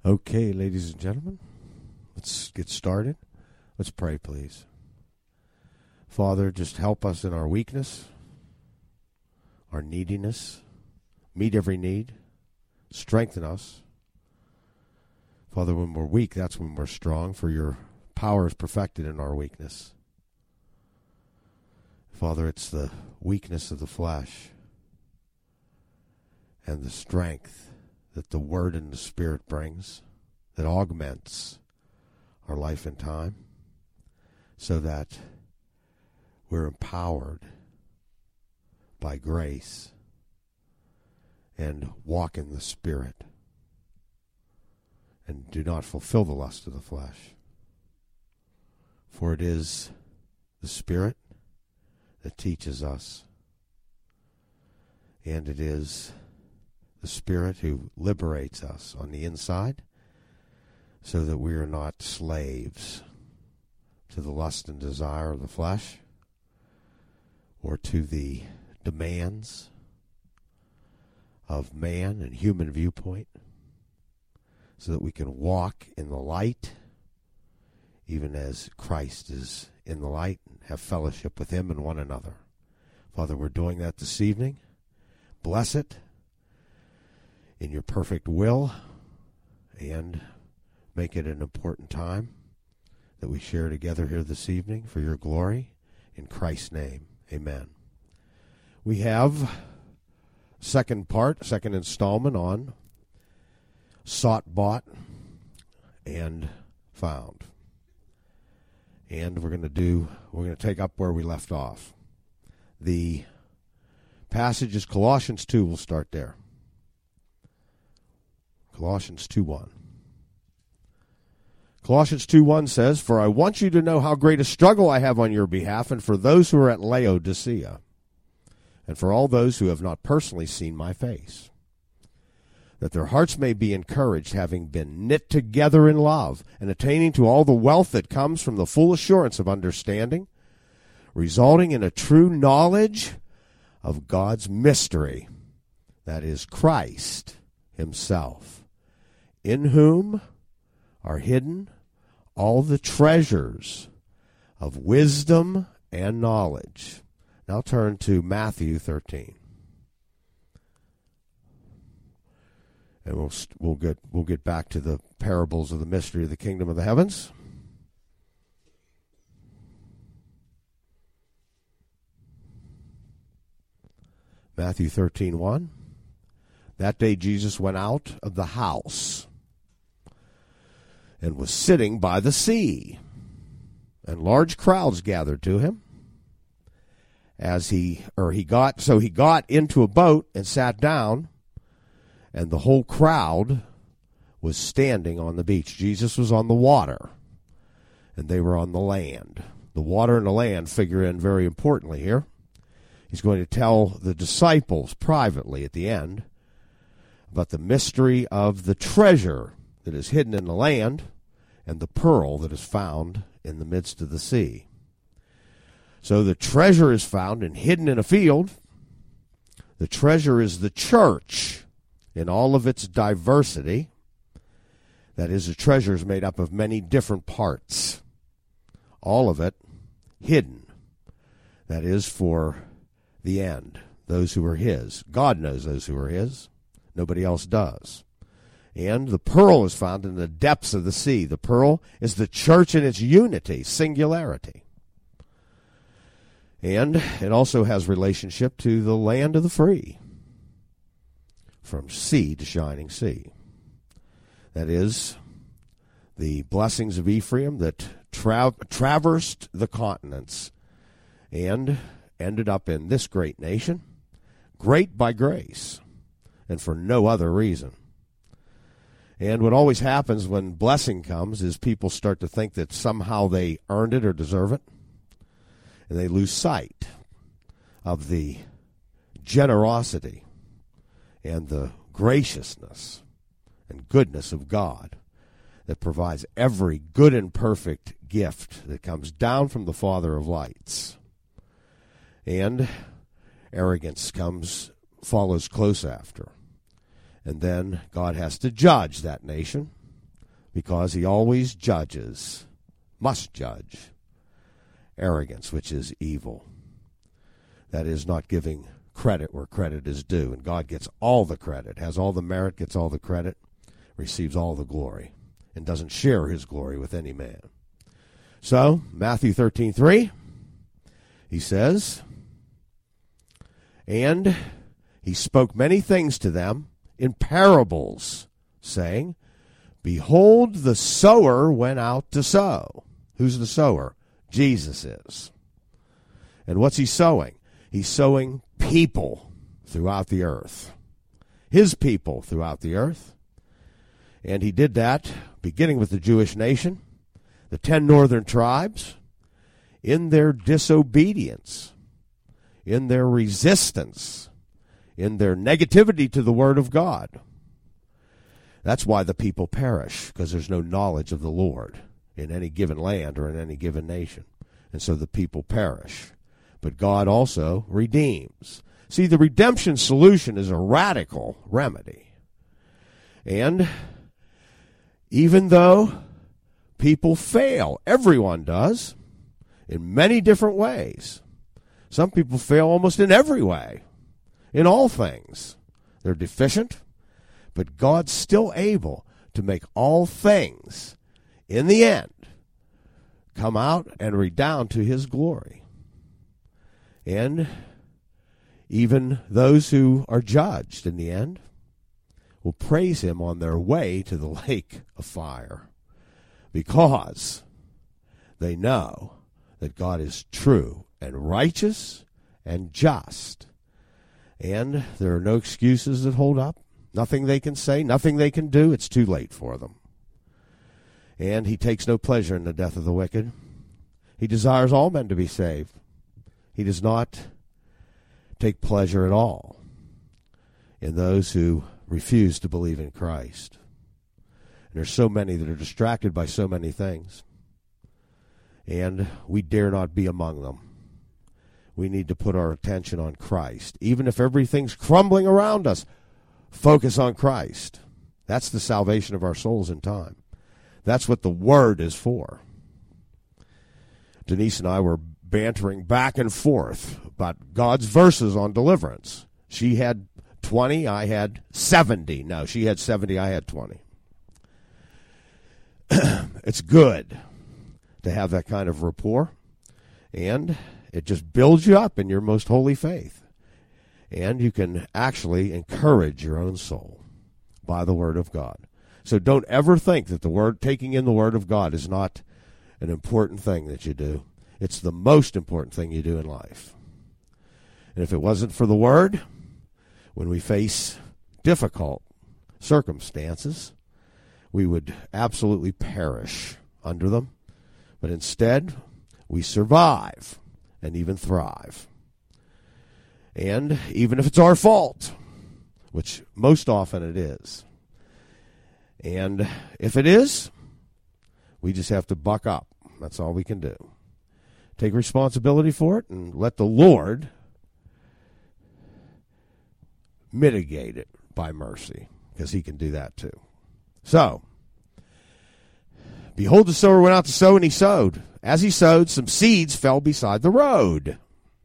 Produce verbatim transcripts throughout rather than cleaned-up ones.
Okay, ladies and gentlemen, let's get started. Let's pray, please. Father, just help us in our weakness, our neediness. Meet every need. Strengthen us. Father, when we're weak, that's when we're strong, for your power is perfected in our weakness. Father, it's the weakness of the flesh and the strength that the Word and the Spirit brings that augments our life and time so that we're empowered by grace and walk in the Spirit and do not fulfill the lust of the flesh. For it is the Spirit that teaches us, and it is the Spirit who liberates us on the inside so that we are not slaves to the lust and desire of the flesh or to the demands of man and human viewpoint, so that we can walk in the light even as Christ is in the light and have fellowship with him and one another. Father, we're doing that this evening. Bless it in your perfect will, and make it an important time that we share together here this evening for your glory. In Christ's name, amen. We have second part, second installment on sought, bought, and found. And we're going to do, we're going to take up where we left off. The passage is Colossians two. We'll start there. Colossians two one. Colossians two one says, "For I want you to know how great a struggle I have on your behalf, and for those who are at Laodicea, and for all those who have not personally seen my face, that their hearts may be encouraged, having been knit together in love, and attaining to all the wealth that comes from the full assurance of understanding, resulting in a true knowledge of God's mystery, that is Christ himself, in whom are hidden all the treasures of wisdom and knowledge." Now turn to Matthew thirteen. And we'll we'll get we'll get back to the parables of the mystery of the kingdom of the heavens. Matthew thirteen one. That day Jesus went out of the house and was sitting by the sea, and large crowds gathered to him. As he or he got so he got into a boat and sat down, and the whole crowd was standing on the beach. Jesus was on the water, and they were on the land. The water and the land figure in very importantly here. He's going to tell the disciples privately at the end about the mystery of the treasure that is hidden in the land and the pearl that is found in the midst of the sea. So the treasure is found and hidden in a field. The treasure is the church in all of its diversity. That is, the treasure is made up of many different parts, all of it hidden. That is, for the end, those who are his. God knows those who are his. Nobody else does. And the pearl is found in the depths of the sea. The pearl is the church in its unity, singularity. And it also has relationship to the land of the free, from sea to shining sea. That is, the blessings of Ephraim that tra- traversed the continents and ended up in this great nation, great by grace, and for no other reason. And what always happens when blessing comes is people start to think that somehow they earned it or deserve it, and they lose sight of the generosity and the graciousness and goodness of God that provides every good and perfect gift that comes down from the Father of lights. And arrogance comes, follows close after. And then God has to judge that nation because he always judges, must judge, arrogance, which is evil. That is not giving credit where credit is due. And God gets all the credit, has all the merit, gets all the credit, receives all the glory, and doesn't share his glory with any man. So, Matthew thirteen three, he says, and he spoke many things to them in parables, saying, behold, the sower went out to sow. Who's the sower? Jesus is. And what's he sowing? He's sowing people throughout the earth. His people throughout the earth. And he did that beginning with the Jewish nation, the ten northern tribes, in their disobedience, in their resistance, in their negativity to the Word of God. That's why the people perish, because there's no knowledge of the Lord in any given land or in any given nation. And so the people perish. But God also redeems. See, the redemption solution is a radical remedy. And even though people fail, everyone does, in many different ways. Some people fail almost in every way, in all things. They're deficient, but God's still able to make all things, in the end, come out and redound to his glory. And even those who are judged in the end will praise him on their way to the lake of fire, because they know that God is true and righteous and just. And there are no excuses that hold up. Nothing they can say, nothing they can do. It's too late for them. And he takes no pleasure in the death of the wicked. He desires all men to be saved. He does not take pleasure at all in those who refuse to believe in Christ. And there's so many that are distracted by so many things. And we dare not be among them. We need to put our attention on Christ. Even if everything's crumbling around us, focus on Christ. That's the salvation of our souls in time. That's what the Word is for. Denise and I were bantering back and forth about God's verses on deliverance. She had twenty, I had seventy. No, she had seventy, I had twenty. It's good to have that kind of rapport, and it just builds you up in your most holy faith. And you can actually encourage your own soul by the Word of God. So don't ever think that the word, taking in the Word of God is not an important thing that you do. It's the most important thing you do in life. And if it wasn't for the Word, when we face difficult circumstances, we would absolutely perish under them. But instead, we survive and even thrive. And even if it's our fault, which most often it is, and if it is, we just have to buck up. That's all we can do. Take responsibility for it and let the Lord mitigate it by mercy, because he can do that too. So, behold, the sower went out to sow, and he sowed. As he sowed, some seeds fell beside the road.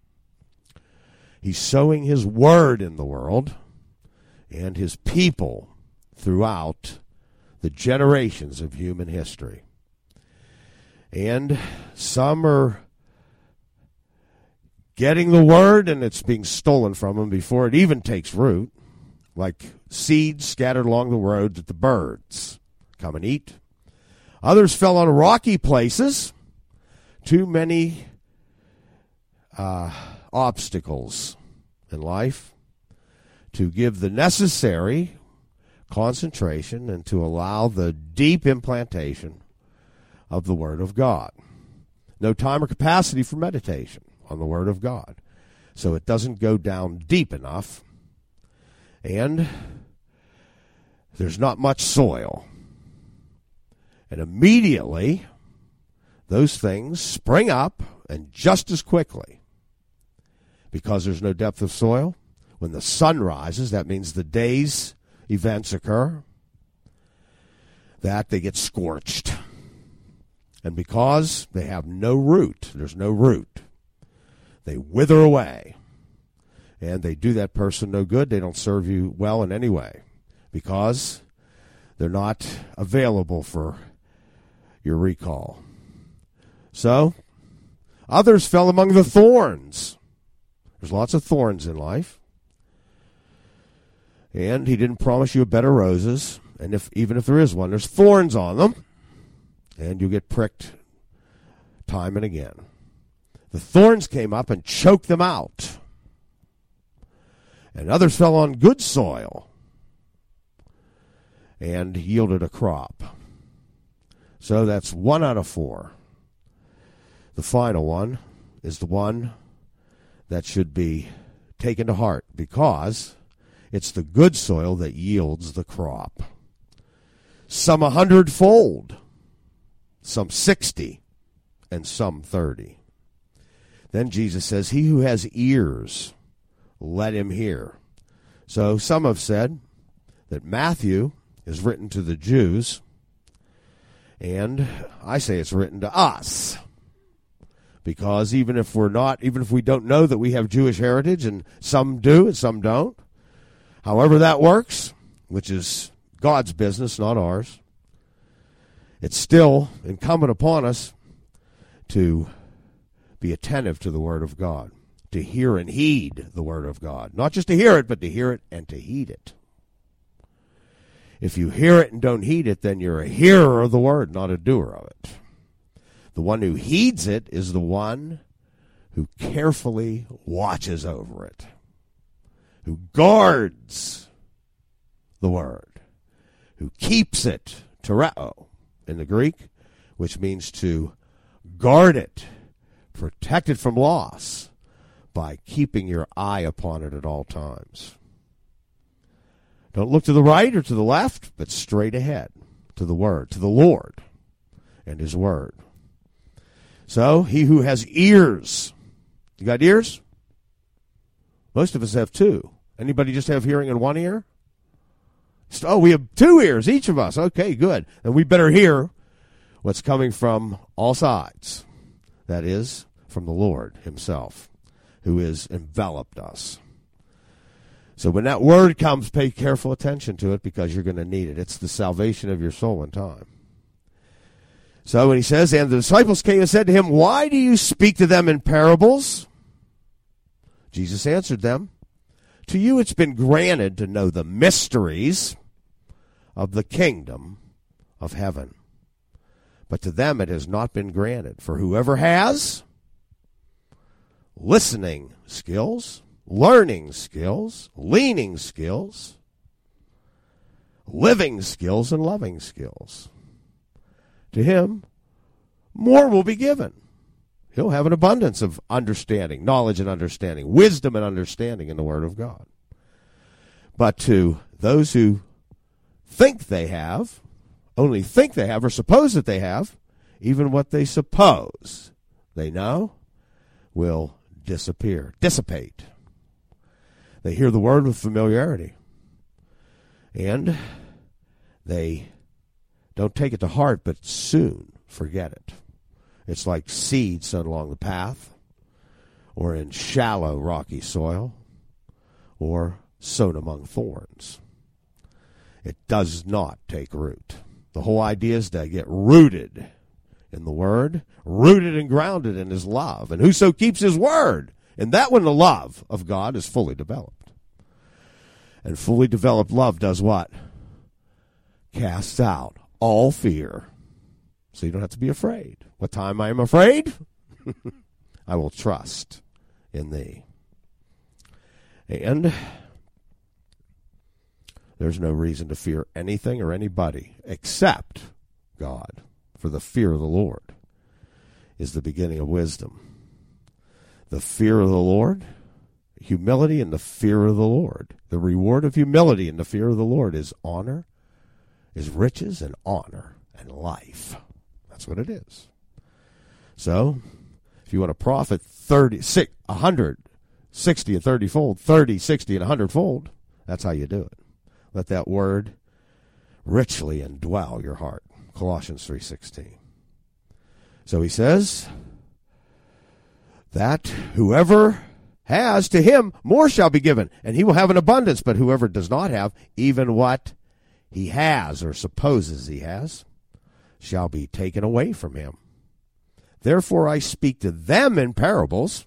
He's sowing his word in the world and his people throughout the generations of human history. And some are getting the word, and it's being stolen from them before it even takes root, like seeds scattered along the road that the birds come and eat. Others fell on rocky places. Too many uh, obstacles in life to give the necessary concentration and to allow the deep implantation of the Word of God. No time or capacity for meditation on the Word of God. So it doesn't go down deep enough, and there's not much soil. And immediately, those things spring up, and just as quickly, because there's no depth of soil, when the sun rises, that means the day's events occur, that they get scorched. And because they have no root, there's no root, they wither away. And they do that person no good. They don't serve you well in any way because they're not available for your recall. So, others fell among the thorns. There's lots of thorns in life. And he didn't promise you a bed of roses. And if even if there is one, there's thorns on them. And you get pricked time and again. The thorns came up and choked them out. And others fell on good soil and yielded a crop. So that's one out of four. The final one is the one that should be taken to heart because it's the good soil that yields the crop. Some a hundredfold, some sixty, and some thirty. Then Jesus says, he who has ears, let him hear. So some have said that Matthew is written to the Jews, and I say it's written to us. Because even if we're not, even if we don't know that we have Jewish heritage, and some do and some don't, however that works, which is God's business, not ours, it's still incumbent upon us to be attentive to the Word of God, to hear and heed the Word of God. Not just to hear it, but to hear it and to heed it. If you hear it and don't heed it, then you're a hearer of the Word, not a doer of it. The one who heeds it is the one who carefully watches over it, who guards the Word, who keeps it, tereo, in the Greek, which means to guard it, protect it from loss, by keeping your eye upon it at all times. Don't look to the right or to the left, but straight ahead to the Word, to the Lord and His Word. So, he who has ears. You got ears? Most of us have two. Anybody just have hearing in one ear? Oh, we have two ears, each of us. Okay, good. And we better hear what's coming from all sides. That is, from the Lord Himself, who has enveloped us. So when that word comes, pay careful attention to it because you're going to need it. It's the salvation of your soul in time. So when he says, and the disciples came and said to him, why do you speak to them in parables? Jesus answered them, to you it's been granted to know the mysteries of the kingdom of heaven. But to them it has not been granted. For whoever has listening skills, learning skills, leaning skills, living skills, and loving skills, to him more will be given. He'll have an abundance of understanding, knowledge and understanding, wisdom and understanding in the Word of God. But to those who think they have, only think they have, or suppose that they have, even what they suppose they know will disappear, dissipate. They hear the Word with familiarity, and they don't take it to heart, but soon forget it. It's like seed sown along the path, or in shallow, rocky soil, or sown among thorns. It does not take root. The whole idea is to get rooted in the Word, rooted and grounded in His love. And whoso keeps His Word, and that when the love of God is fully developed. And fully developed love does what? Casts out all fear. So you don't have to be afraid. What time I am afraid? I will trust in Thee. And there's no reason to fear anything or anybody except God. For the fear of the Lord is the beginning of wisdom. The fear of the Lord, humility and the fear of the Lord. The reward of humility and the fear of the Lord is honor, is riches and honor and life. That's what it is. So, if you want to profit thirty, one hundred, sixty and thirty fold, thirty, sixty and one hundred fold, that's how you do it. Let that word richly indwell your heart. Colossians three sixteen. So he says that whoever has, to him more shall be given, and he will have an abundance. But whoever does not have, even what he has or supposes he has, shall be taken away from him. Therefore I speak to them in parables,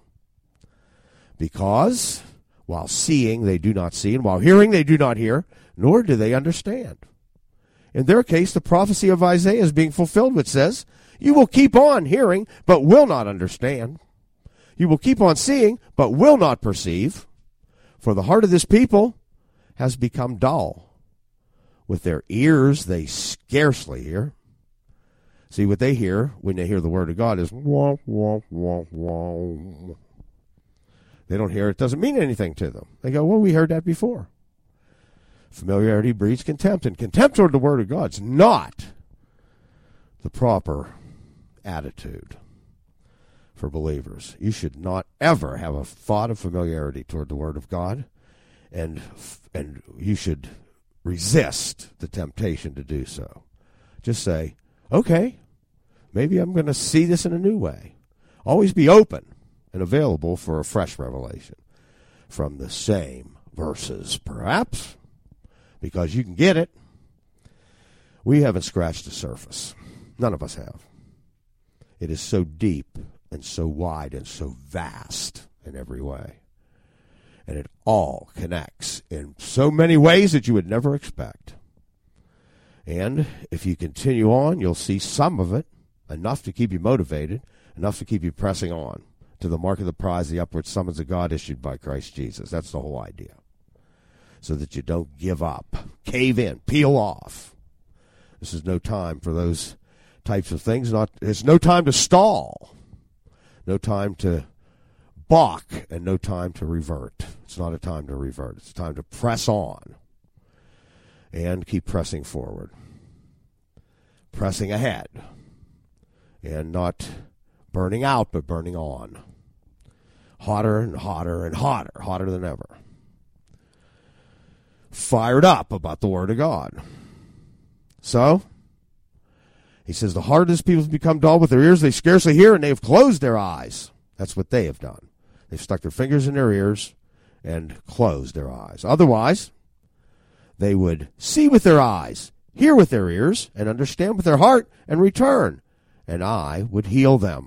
because while seeing they do not see, and while hearing they do not hear, nor do they understand. In their case, the prophecy of Isaiah is being fulfilled, which says, you will keep on hearing, but will not understand. You will keep on seeing, but will not perceive. For the heart of this people has become dull. With their ears they scarcely hear. See, what they hear when they hear the word of God is wah, wah, wah, wah. They don't hear it. It doesn't mean anything to them. They go, well, we heard that before. Familiarity breeds contempt, and contempt toward the word of God is not the proper attitude for believers. You should not ever have a thought of familiarity toward the word of God, and and you should resist the temptation to do so. Just say, okay, maybe I'm going to see this in a new way. Always be open and available for a fresh revelation from the same verses, perhaps, because you can get it. We haven't scratched the surface. None of us have. It is so deep and so wide and so vast in every way. And it all connects in so many ways that you would never expect. And if you continue on, you'll see some of it, enough to keep you motivated, enough to keep you pressing on to the mark of the prize, the upward summons of God issued by Christ Jesus. That's the whole idea. So that you don't give up, cave in, peel off. This is no time for those types of things. Not, it's no time to stall, no time to balk, and no time to revert. It's not a time to revert. It's a time to press on and keep pressing forward, pressing ahead, and not burning out, but burning on. Hotter and hotter and hotter, hotter than ever. Fired up about the Word of God. So, he says, the heart of this people has become dull. With their ears they scarcely hear, and they have closed their eyes. That's what they have done. They've stuck their fingers in their ears and closed their eyes. Otherwise, they would see with their eyes, hear with their ears, and understand with their heart, and return, and I would heal them.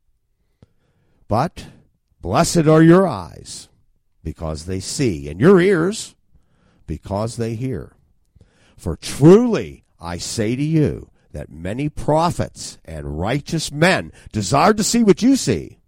But blessed are your eyes, because they see, and your ears, because they hear. For truly I say to you, that many prophets and righteous men desired to see what you see,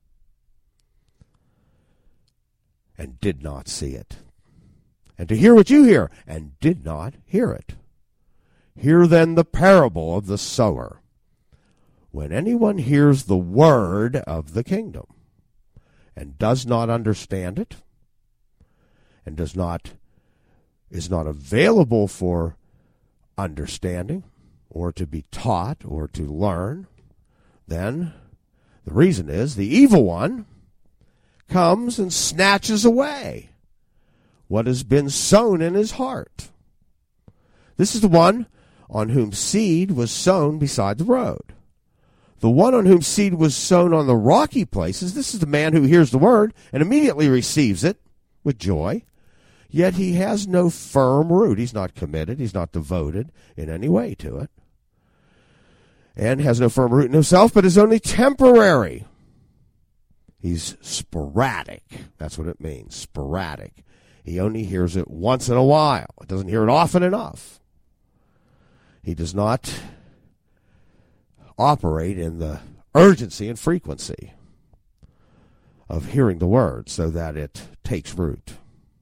and did not see it, and to hear what you hear, and did not hear it. Hear then the parable of the sower. When anyone hears the word of the kingdom, and does not understand it, and does not is not available for understanding, or to be taught, or to learn, then the reason is the evil one comes and snatches away what has been sown in his heart. This is the one on whom seed was sown beside the road. The one on whom seed was sown on the rocky places, this is the man who hears the word and immediately receives it with joy. Yet he has no firm root. He's not committed. He's not devoted in any way to it. And has no firm root in himself, but is only temporary. He's sporadic. That's what it means, sporadic. He only hears it once in a while. He doesn't hear it often enough. He does not operate in the urgency and frequency of hearing the word so that it takes root.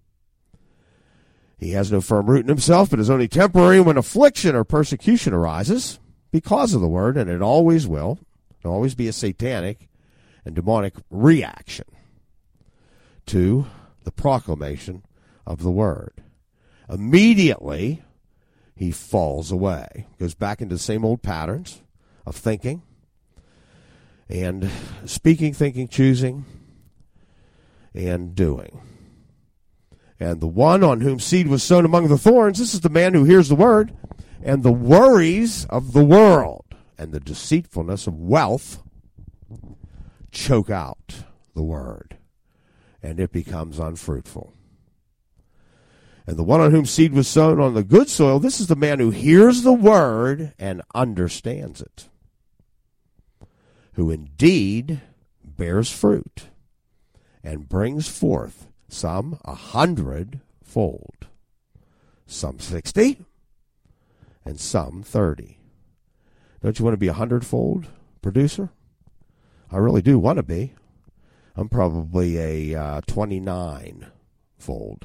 He has no firm root in himself, but is only temporary when affliction or persecution arises because of the word, and it always will. It'll always be a satanic and demonic reaction to the proclamation of the word. Immediately, he falls away, goes back into the same old patterns of thinking and speaking, thinking, choosing, and doing. And the one on whom seed was sown among the thorns, this is the man who hears the word And the worries of the world and the deceitfulness of wealth choke out the word, and it becomes unfruitful. And the one on whom seed was sown on the good soil, this is the man who hears the word and understands it, who indeed bears fruit and brings forth some a hundredfold, some sixty, and some thirty. Don't you want to be a hundredfold producer? I really do want to be. I'm probably a uh, twenty-nine-fold,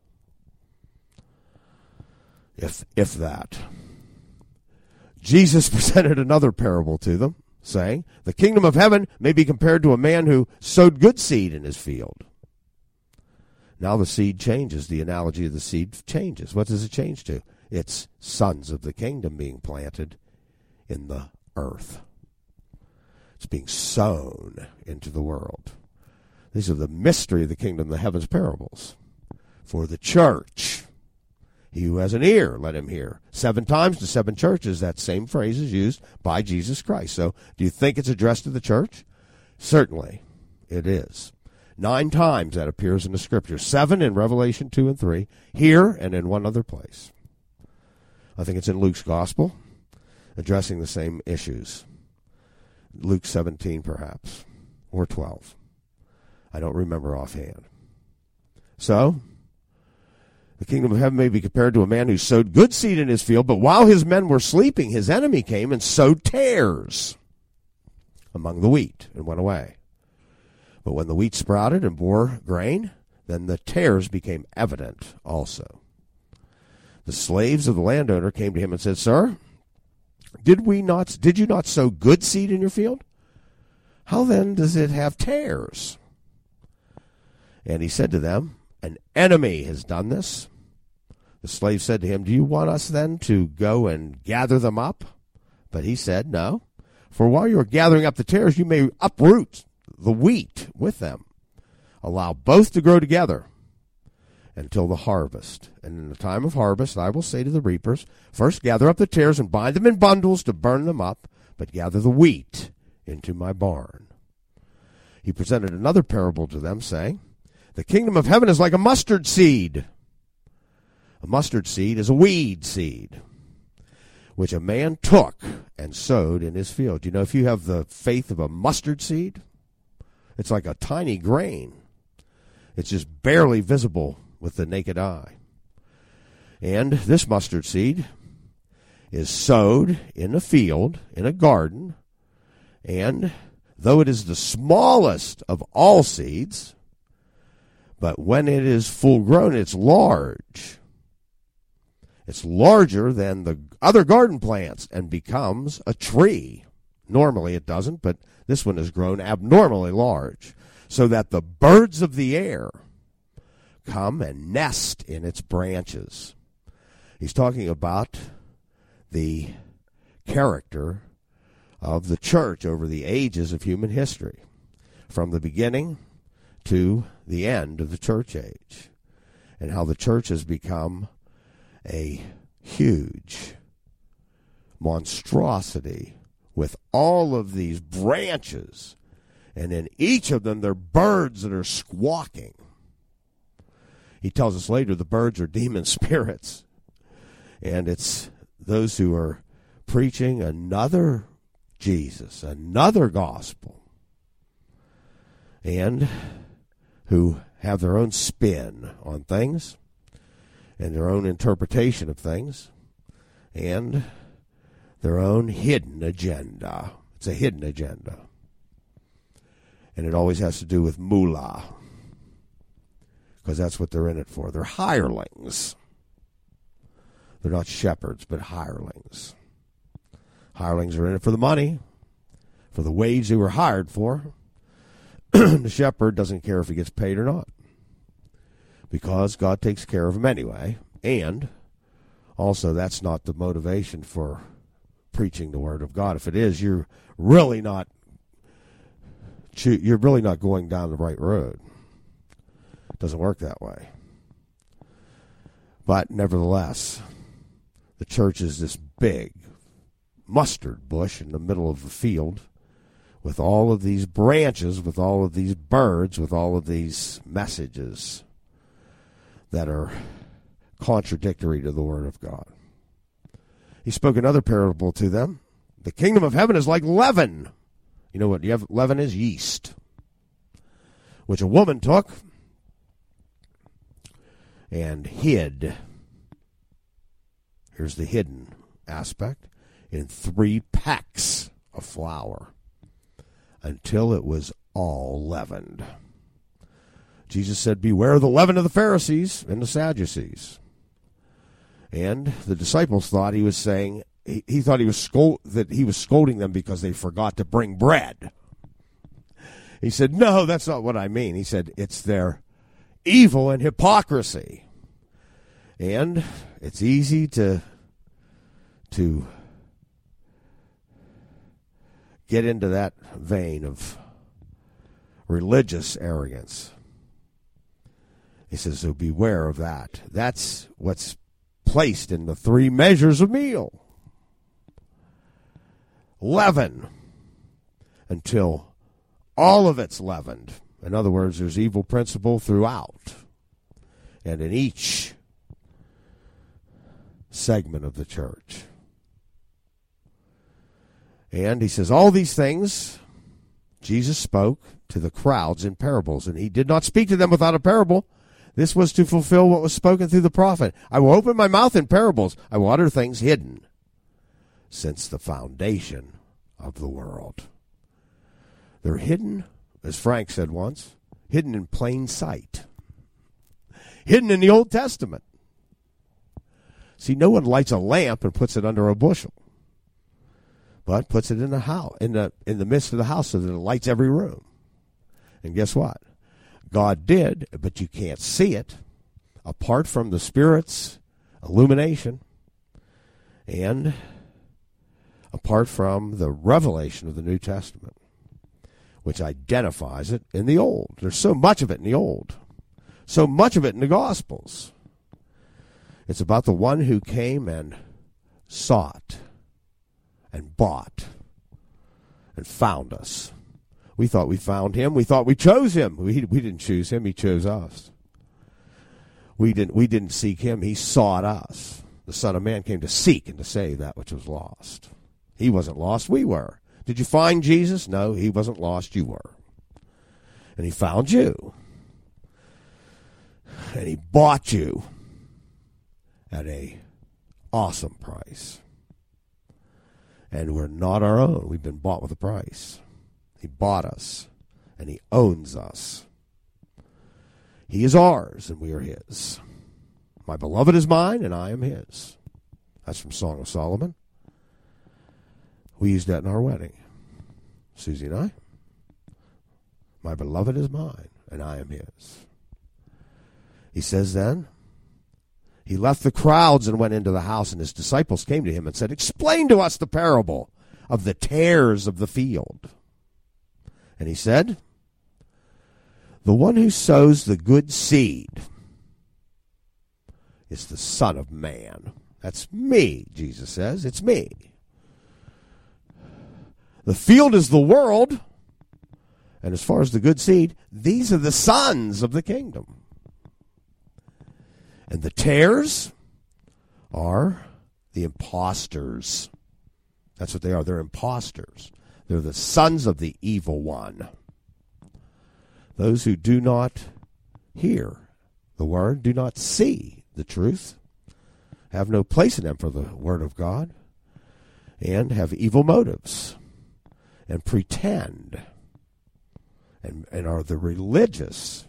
if if that. Jesus presented another parable to them, saying, the kingdom of heaven may be compared to a man who sowed good seed in his field. Now the seed changes. The analogy of the seed changes. What does it change to? It's sons of the kingdom being planted in the earth. It's being sown into the world. These are the mystery of the kingdom, the heavens parables. For the church, he who has an ear, let him hear. Seven times to seven churches, that same phrase is used by Jesus Christ. So do you think it's addressed to the church? Certainly it is. Nine times that appears in the scripture. Seven in Revelation two and three. Here and in one other place. I think it's in Luke's gospel, addressing the same issues. Luke seventeen, perhaps, or twelve. I don't remember offhand. So, the kingdom of heaven may be compared to a man who sowed good seed in his field, but while his men were sleeping, his enemy came and sowed tares among the wheat and went away. But when the wheat sprouted and bore grain, then the tares became evident also. The slaves of the landowner came to him and said, Sir, did we not? Did you not sow good seed in your field? How then does it have tares? And he said to them, An enemy has done this. The slave said to him, Do you want us then to go and gather them up? But he said, No, for while you are gathering up the tares, you may uproot the wheat with them. Allow both to grow together until the harvest. And in the time of harvest, I will say to the reapers, First gather up the tares and bind them in bundles to burn them up, but gather the wheat into my barn. He presented another parable to them, saying, The kingdom of heaven is like a mustard seed. A mustard seed is a weed seed, which a man took and sowed in his field. You know, if you have the faith of a mustard seed, it's like a tiny grain. It's just barely visible with the naked eye. And this mustard seed is sowed in a field, in a garden, and though it is the smallest of all seeds, but when it is full grown, it's large. It's larger than the other garden plants and becomes a tree. Normally it doesn't, but this one has grown abnormally large, so that the birds of the air come and nest in its branches. He's talking about the character of the church over the ages of human history, from the beginning to the end of the church age, and how the church has become a huge monstrosity with all of these branches, and in each of them there are birds that are squawking. He tells us later the birds are demon spirits, and it's those who are preaching another Jesus, another gospel, and who have their own spin on things and their own interpretation of things and their own hidden agenda. It's a hidden agenda. And it always has to do with moolah, because that's what they're in it for. They're hirelings. They're not shepherds, but hirelings. Hirelings are in it for the money, for the wage they were hired for. The shepherd doesn't care if he gets paid or not, because God takes care of him anyway. And also, that's not the motivation for preaching the word of God. If it is, you're really not you're really not going down the right road. It doesn't work that way. But nevertheless, The church is this big mustard bush in the middle of the field with all of these branches, with all of these birds, with all of these messages that are contradictory to the Word of God. He spoke another parable to them. The kingdom of heaven is like leaven. You know what leaven is? Yeast. Which a woman took and hid. Here's the hidden aspect. In three pecks of flour until it was all leavened. Jesus said, beware of the leaven of the Pharisees and the Sadducees. And the disciples thought he was saying, he, he thought he was scold, that he was scolding them because they forgot to bring bread. He said, no, that's not what I mean. He said, it's their evil and hypocrisy. And it's easy to, to get into that vein of religious arrogance. He says, so beware of that. That's what's placed in the three measures of meal. Leaven until all of it's leavened. In other words, there's evil principle throughout and in each segment of the church. And he says, all these things Jesus spoke to the crowds in parables, and he did not speak to them without a parable. This was to fulfill what was spoken through the prophet. I will open my mouth in parables. I will utter things hidden since the foundation of the world. They're hidden, as Frank said once, hidden in plain sight. Hidden in the Old Testament. See, no one lights a lamp and puts it under a bushel, but puts it in the house, in the in the midst of the house so that it lights every room. And guess what? God did, but you can't see it apart from the Spirit's illumination and apart from the revelation of the New Testament, which identifies it in the Old. There's so much of it in the Old, so much of it in the Gospels. It's about the one who came and sought and bought and found us. We thought we found him. We thought we chose him. We we didn't choose him. He chose us. We didn't we didn't seek him. He sought us. The Son of Man came to seek and to save that which was lost. He wasn't lost. We were. Did you find Jesus? No, he wasn't lost. You were. And he found you. And he bought you at a awesome price. And we're not our own. We've been bought with a price. He bought us, and he owns us. He is ours, and we are his. My beloved is mine, and I am his. That's from Song of Solomon. We used that in our wedding, Susie and I. My beloved is mine, and I am his. He says then, he left the crowds and went into the house, and his disciples came to him and said, explain to us the parable of the tares of the field. And he said, the one who sows the good seed is the Son of Man. That's me, Jesus says. It's me. The field is the world, and as far as the good seed, these are the sons of the kingdom. And the tares are the impostors. That's what they are. They're impostors. They're the sons of the evil one. Those who do not hear the word, do not see the truth, have no place in them for the word of God, and have evil motives, and pretend, and, and are the religious,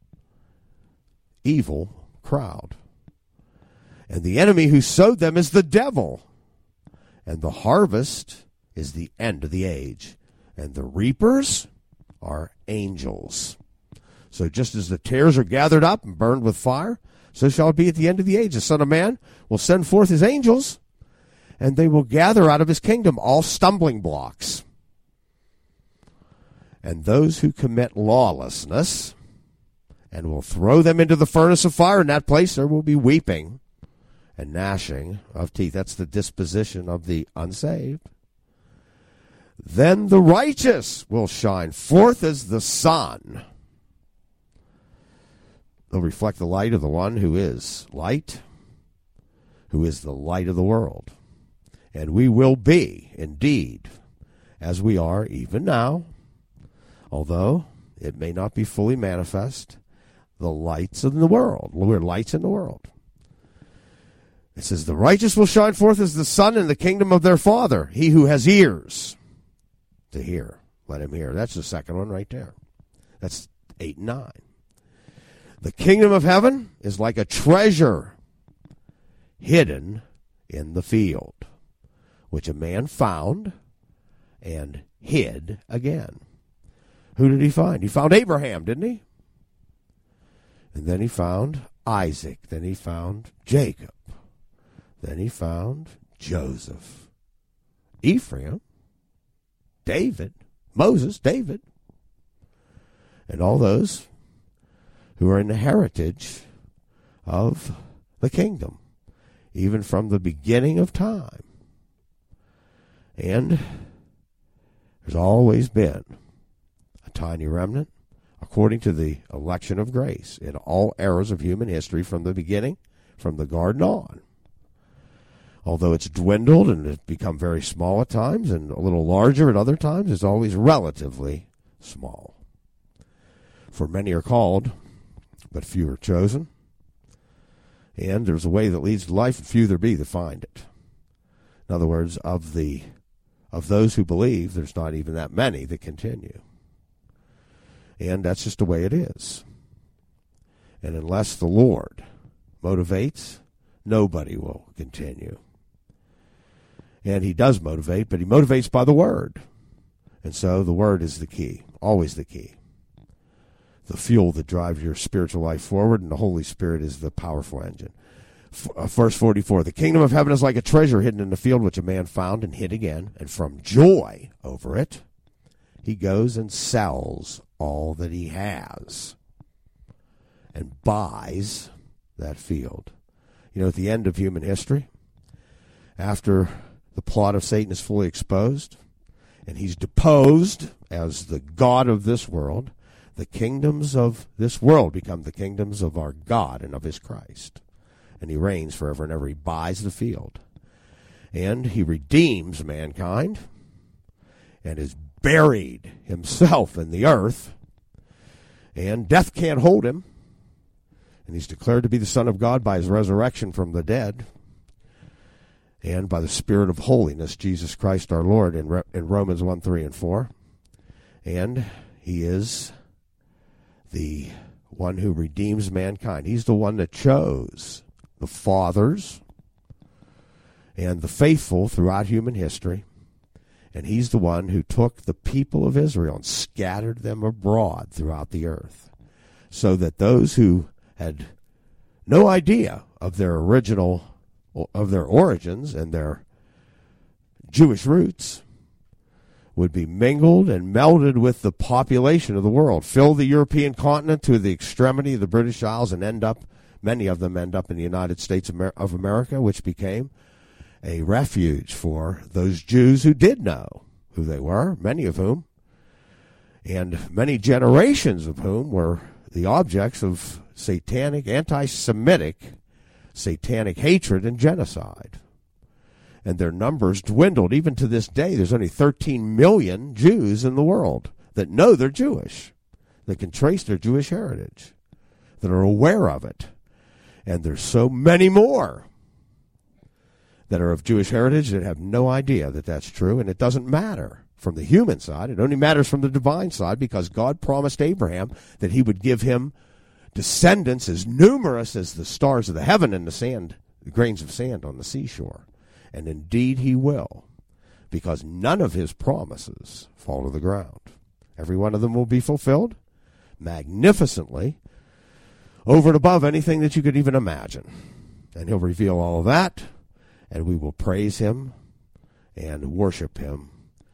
evil crowd. And the enemy who sowed them is the devil. And the harvest is the end of the age. And the reapers are angels. So just as the tares are gathered up and burned with fire, so shall it be at the end of the age. The Son of Man will send forth his angels, and they will gather out of his kingdom all stumbling blocks. And those who commit lawlessness, and will throw them into the furnace of fire. In that place there will be weeping and gnashing of teeth. That's the disposition of the unsaved. Then the righteous will shine forth as the sun. They'll reflect the light of the one who is light, who is the light of the world. And we will be, indeed, as we are even now, although it may not be fully manifest, the lights in the world. We're lights in the world. It says, the righteous will shine forth as the sun in the kingdom of their Father. He who has ears to hear, let him hear. That's the second one right there. That's eight and nine. The kingdom of heaven is like a treasure hidden in the field, which a man found and hid again. Who did he find? He found Abraham, didn't he? And then he found Isaac. Then he found Jacob. Then he found Joseph, Ephraim, David, Moses, David, and all those who are in the heritage of the kingdom, even from the beginning of time. And there's always been a tiny remnant, according to the election of grace, in all eras of human history from the beginning, from the garden on. Although it's dwindled and it's become very small at times and a little larger at other times, it's always relatively small. For many are called, but few are chosen. And there's a way that leads to life, and few there be that find it. In other words, of the of those who believe, there's not even that many that continue. And that's just the way it is. And unless the Lord motivates, nobody will continue. And he does motivate, but he motivates by the Word. And so the Word is the key, always the key. The fuel that drives your spiritual life forward, and the Holy Spirit is the powerful engine. Verse forty-four, the kingdom of heaven is like a treasure hidden in the field, which a man found and hid again. And from joy over it, he goes and sells all that he has and buys that field. You know, at the end of human history, after the plot of Satan is fully exposed, and he's deposed as the God of this world, the kingdoms of this world become the kingdoms of our God and of his Christ. And he reigns forever and ever. He buys the field. And he redeems mankind and is buried himself in the earth. And death can't hold him. And he's declared to be the Son of God by his resurrection from the dead and by the Spirit of holiness, Jesus Christ our Lord, in, Re- in Romans one, three, and four. And he is the one who redeems mankind. He's the one that chose the fathers and the faithful throughout human history. And he's the one who took the people of Israel and scattered them abroad throughout the earth, so that those who had no idea of their original, of their origins and their Jewish roots would be mingled and melded with the population of the world, fill the European continent to the extremity of the British Isles, and end up, many of them end up in the United States of America, which became a refuge for those Jews who did know who they were, many of whom, and many generations of whom were the objects of satanic, anti-Semitic, satanic hatred and genocide. And their numbers dwindled. Even to this day, there's only thirteen million Jews in the world that know they're Jewish, that can trace their Jewish heritage, that are aware of it. And there's so many more that are of Jewish heritage that have no idea that that's true, and it doesn't matter from the human side. It only matters from the divine side, because God promised Abraham that he would give him descendants as numerous as the stars of the heaven and the sand, the grains of sand on the seashore. And indeed he will, because none of his promises fall to the ground. Every one of them will be fulfilled magnificently, over and above anything that you could even imagine. And he'll reveal all of that, and we will praise him and worship him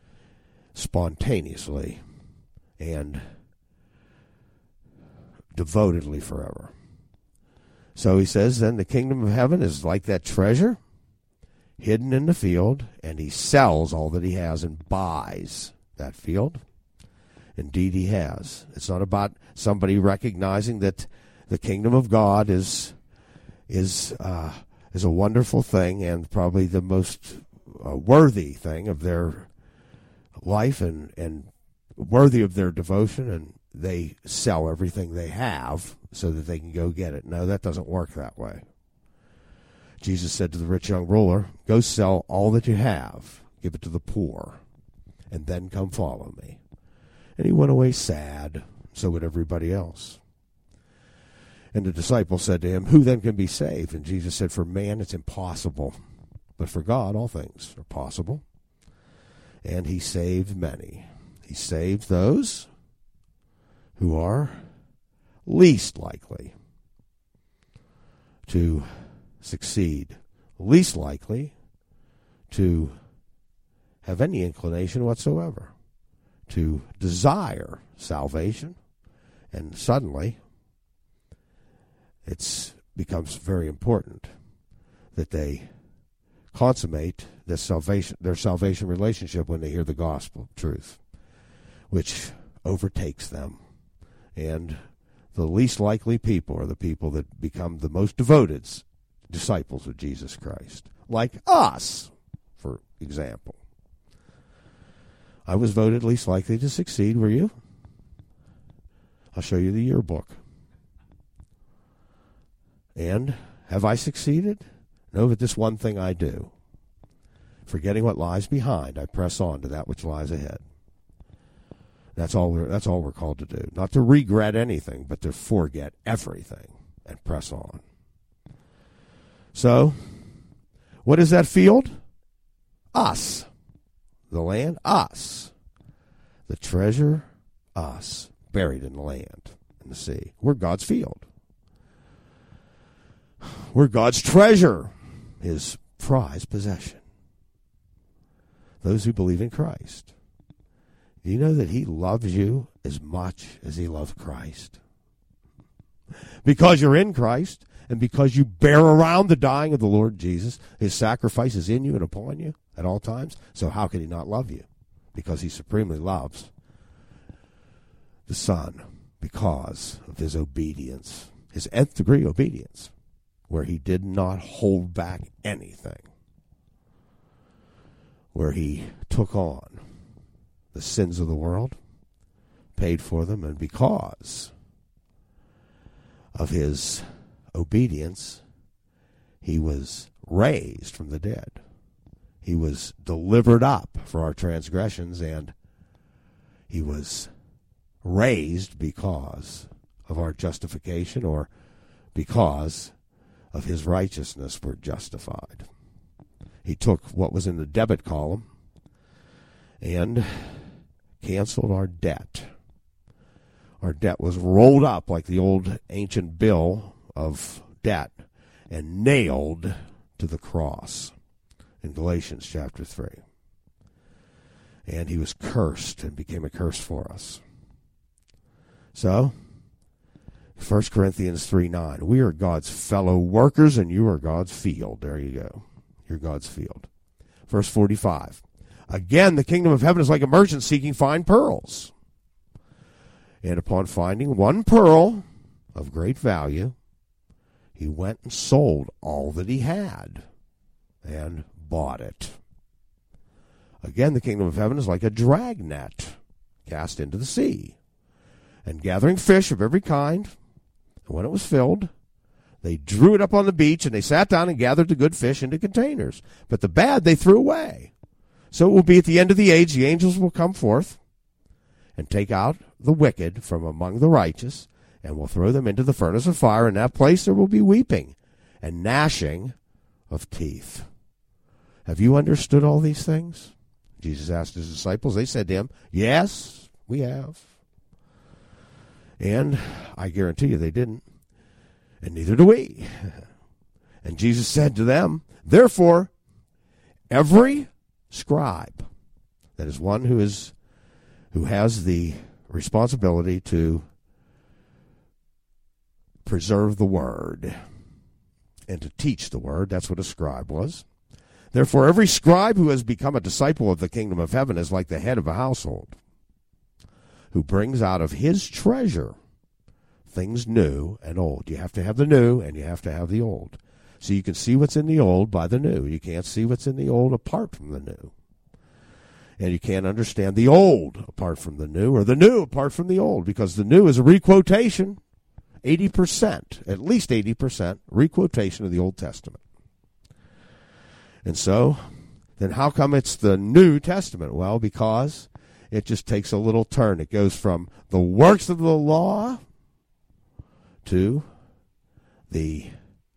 spontaneously and devotedly forever. So he says, then the kingdom of heaven is like that treasure hidden in the field, and he sells all that he has and buys that field. Indeed, he has. It's not about somebody recognizing that the kingdom of God is is uh, is a wonderful thing and probably the most uh, worthy thing of their life and, and worthy of their devotion, and they sell everything they have so that they can go get it. No, that doesn't work that way. Jesus said to the rich young ruler, go sell all that you have, give it to the poor, and then come follow me. And he went away sad, so would everybody else. And the disciples said to him, who then can be saved? And Jesus said, for man it's impossible, but for God all things are possible. And he saved many. He saved those who are least likely to succeed, least likely to have any inclination whatsoever to desire salvation, and suddenly it becomes very important that they consummate this salvation, their salvation relationship when they hear the gospel truth, which overtakes them. And the least likely people are the people that become the most devoted disciples of Jesus Christ, like us, for example. I was voted least likely to succeed, were you? I'll show you the yearbook. And have I succeeded? No, but this one thing I do. Forgetting what lies behind, I press on to that which lies ahead. That's all we're, that's all we're called to do. Not to regret anything, but to forget everything and press on. So, what is that field? Us. The land? Us. The treasure? Us. Buried in the land, in the sea. We're God's field. We're God's treasure, his prized possession. Those who believe in Christ. Do you know that he loves you as much as he loved Christ? Because you're in Christ, and because you bear around the dying of the Lord Jesus, his sacrifice is in you and upon you at all times. So how could he not love you? Because he supremely loves the Son because of his obedience, his nth degree obedience, where he did not hold back anything, where he took on the sins of the world, paid for them, and because of his obedience, he was raised from the dead. He was delivered up for our transgressions, and he was raised because of our justification, or because of his righteousness we're justified. He took what was in the debit column and canceled our debt. Our debt was rolled up like the old ancient bill of debt and nailed to the cross in Galatians chapter three. And he was cursed and became a curse for us. So, First Corinthians three nine, we are God's fellow workers and you are God's field. There you go. You're God's field. Verse forty-five, again, the kingdom of heaven is like a merchant seeking fine pearls. And upon finding one pearl of great value, he went and sold all that he had and bought it. Again, the kingdom of heaven is like a dragnet cast into the sea, and gathering fish of every kind. And when it was filled, they drew it up on the beach, and they sat down and gathered the good fish into containers. But the bad they threw away. So it will be at the end of the age, the angels will come forth and take out the wicked from among the righteous, and will throw them into the furnace of fire. In that place there will be weeping and gnashing of teeth. Have you understood all these things? Jesus asked his disciples. They said to him, yes, we have. And I guarantee you they didn't. And neither do we. And Jesus said to them, therefore, every scribe, that is one who is who has the responsibility to preserve the word, and to teach the word. That's what a scribe was. Therefore, every scribe who has become a disciple of the kingdom of heaven is like the head of a household, who brings out of his treasure things new and old. You have to have the new and you have to have the old. So you can see what's in the old by the new. You can't see what's in the old apart from the new. And you can't understand the old apart from the new, or the new apart from the old, because the new is a requotation, eighty percent, at least eighty percent, requotation of the Old Testament. And so, then how come it's the New Testament? Well, because it just takes a little turn. It goes from the works of the law to the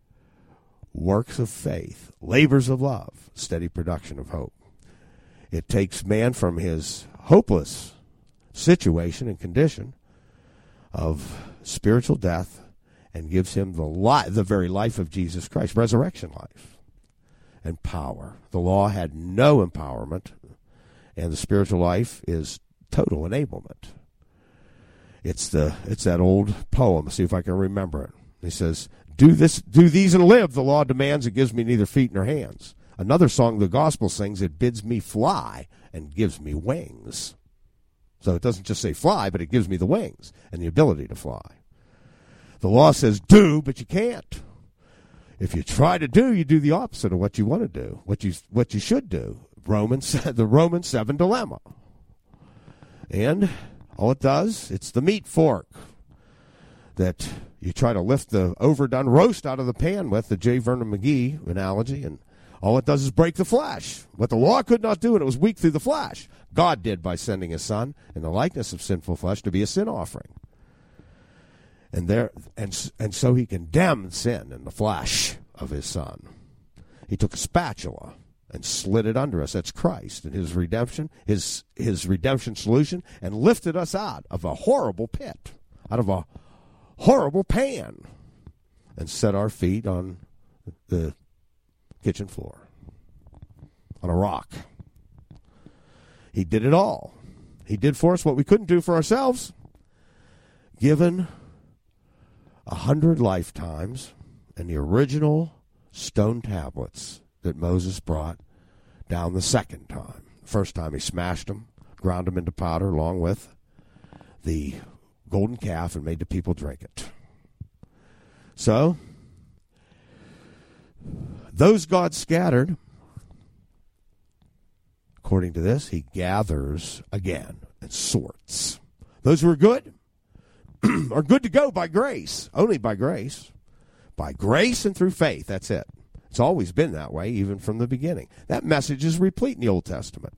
works of faith, labors of love, steady production of hope. It takes man from his hopeless situation and condition of spiritual death and gives him the li- the very life of Jesus Christ, resurrection life and power. The law had no empowerment, and the spiritual life is total enablement. It's the it's that old poem. See if I can remember it. He says, "Do this, do these, and live. The law demands, it gives me neither feet nor hands." Another song the gospel sings, "It bids me fly and gives me wings." So it doesn't just say fly, but it gives me the wings and the ability to fly. The law says do, but you can't. If you try to do, you do the opposite of what you want to do, what you what you should do. Romans, the Romans seven dilemma. And all it does, it's the meat fork that you try to lift the overdone roast out of the pan with, the J. Vernon McGee analogy, and all it does is break the flesh. What the law could not do, and it was weak through the flesh, God did by sending his Son in the likeness of sinful flesh to be a sin offering. And there, and and so he condemned sin in the flesh of his Son. He took a spatula and slid it under us. That's Christ and his redemption, his his redemption solution, and lifted us out of a horrible pit, out of a horrible pan, and set our feet on the kitchen floor, on a rock. He did it all. He did for us what we couldn't do for ourselves. Given a hundred lifetimes and the original stone tablets that Moses brought down the second time. First time he smashed them, ground them into powder along with the golden calf and made the people drink it. So, those God scattered, according to this, he gathers again and sorts. Those who are good are good to go by grace, only by grace. By grace and through faith, that's it. It's always been that way, even from the beginning. That message is replete in the Old Testament.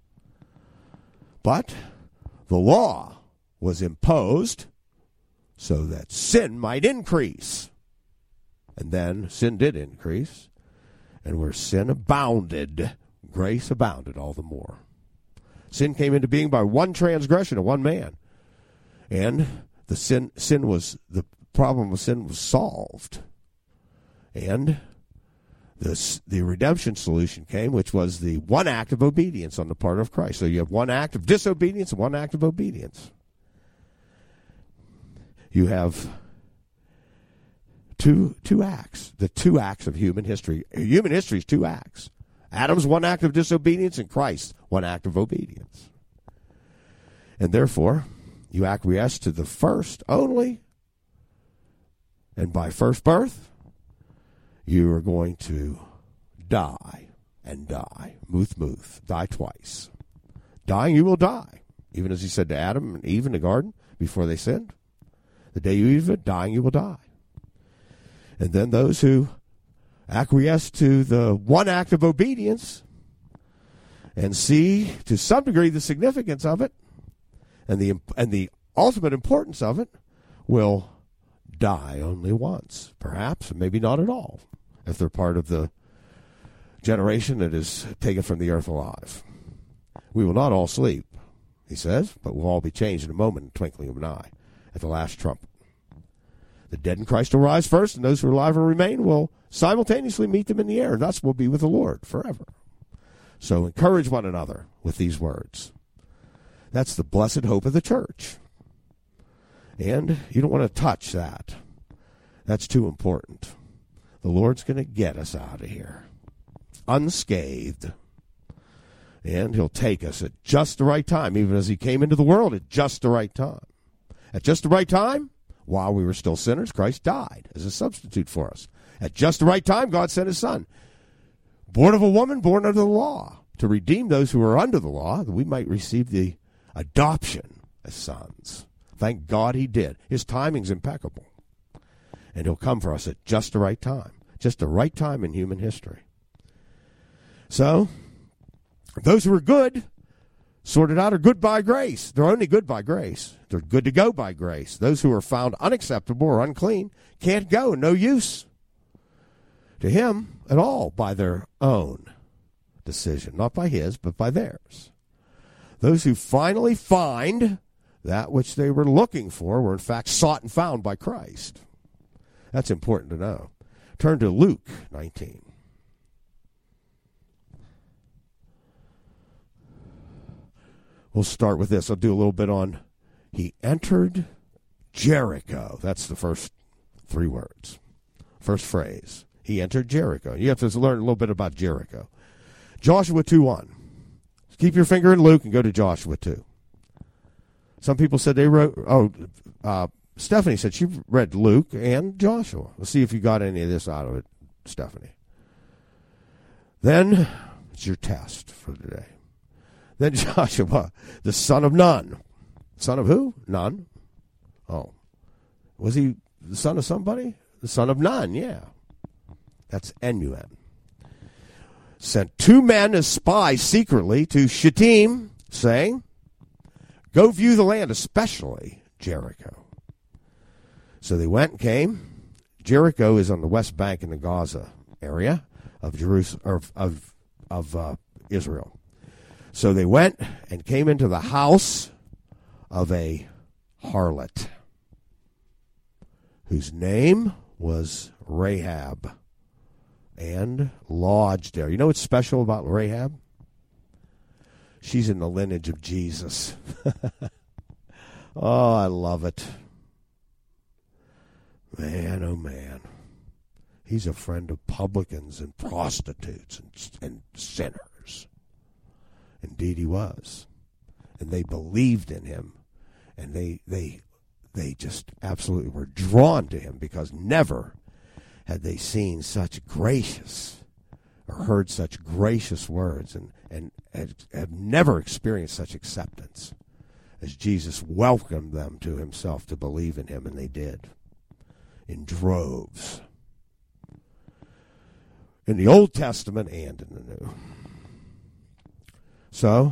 But the law was imposed so that sin might increase. And then sin did increase. And where sin abounded, grace abounded all the more. Sin came into being by one transgression of one man. And the sin sin was the problem of sin was solved. And this the redemption solution came, which was the one act of obedience on the part of Christ. So you have one act of disobedience and one act of obedience. You have Two two acts, the two acts of human history. Human history is two acts. Adam's one act of disobedience and Christ's one act of obedience. And therefore, you acquiesce to the first only, and by first birth, you are going to die and die. Muth, muth, die twice. Dying, you will die. Even as he said to Adam and Eve in the garden before they sinned. The day you eat of it, dying, you will die. And then those who acquiesce to the one act of obedience and see to some degree the significance of it and the and the ultimate importance of it will die only once, perhaps, maybe not at all, if they're part of the generation that is taken from the earth alive. We will not all sleep, he says, but we'll all be changed in a moment, in the twinkling of an eye, at the last trumpet. The dead in Christ will rise first, and those who are alive and remain will simultaneously meet them in the air, and thus will be with the Lord forever. So encourage one another with these words. That's the blessed hope of the church. And you don't want to touch that. That's too important. the Lord's going to get us out of here unscathed. And he'll take us at just the right time, even as he came into the world at just the right time. At just the right time, while we were still sinners, Christ died as a substitute for us. At just the right time, God sent his Son, born of a woman, born under the law, to redeem those who are under the law, that we might receive the adoption as sons. Thank God he did. His timing's impeccable. And he'll come for us at just the right time. Just the right time in human history. So, those who are good, sorted out, are good by grace. They're only good by grace. They're good to go by grace. Those who are found unacceptable or unclean can't go, no use to him at all by their own decision. Not by his, but by theirs. Those who finally find that which they were looking for were in fact sought and found by Christ. That's important to know. Turn to Luke nineteen. We'll start with this. I'll do a little bit on, he entered Jericho. That's the first three words. First phrase. He entered Jericho. You have to learn a little bit about Jericho. Joshua two one. Keep your finger in Luke and go to Joshua two. Some people said they wrote, oh, uh, Stephanie said she read Luke and Joshua. Let's see if you got any of this out of it, Stephanie. Then, it's your test for today. Then Joshua, the son of Nun. Son of who? Nun. Oh. Was he the son of somebody? The son of Nun, yeah. That's N U N. Sent two men as spies secretly to Shittim, saying, go view the land, especially Jericho. So they went and came. Jericho is on the west bank in the Gaza area of Jerusalem, or of of uh, Israel. So they went and came into the house of a harlot, whose name was Rahab, and lodged there. You know what's special about Rahab? She's in the lineage of Jesus. Oh, I love it. Man, oh man. He's a friend of publicans and prostitutes and, and sinners. Indeed he was. And they believed in him. And they they they just absolutely were drawn to him, because never had they seen such gracious or heard such gracious words, and, and had, have never experienced such acceptance as Jesus welcomed them to himself to believe in him, and they did. In droves. In the Old Testament and in the New. So,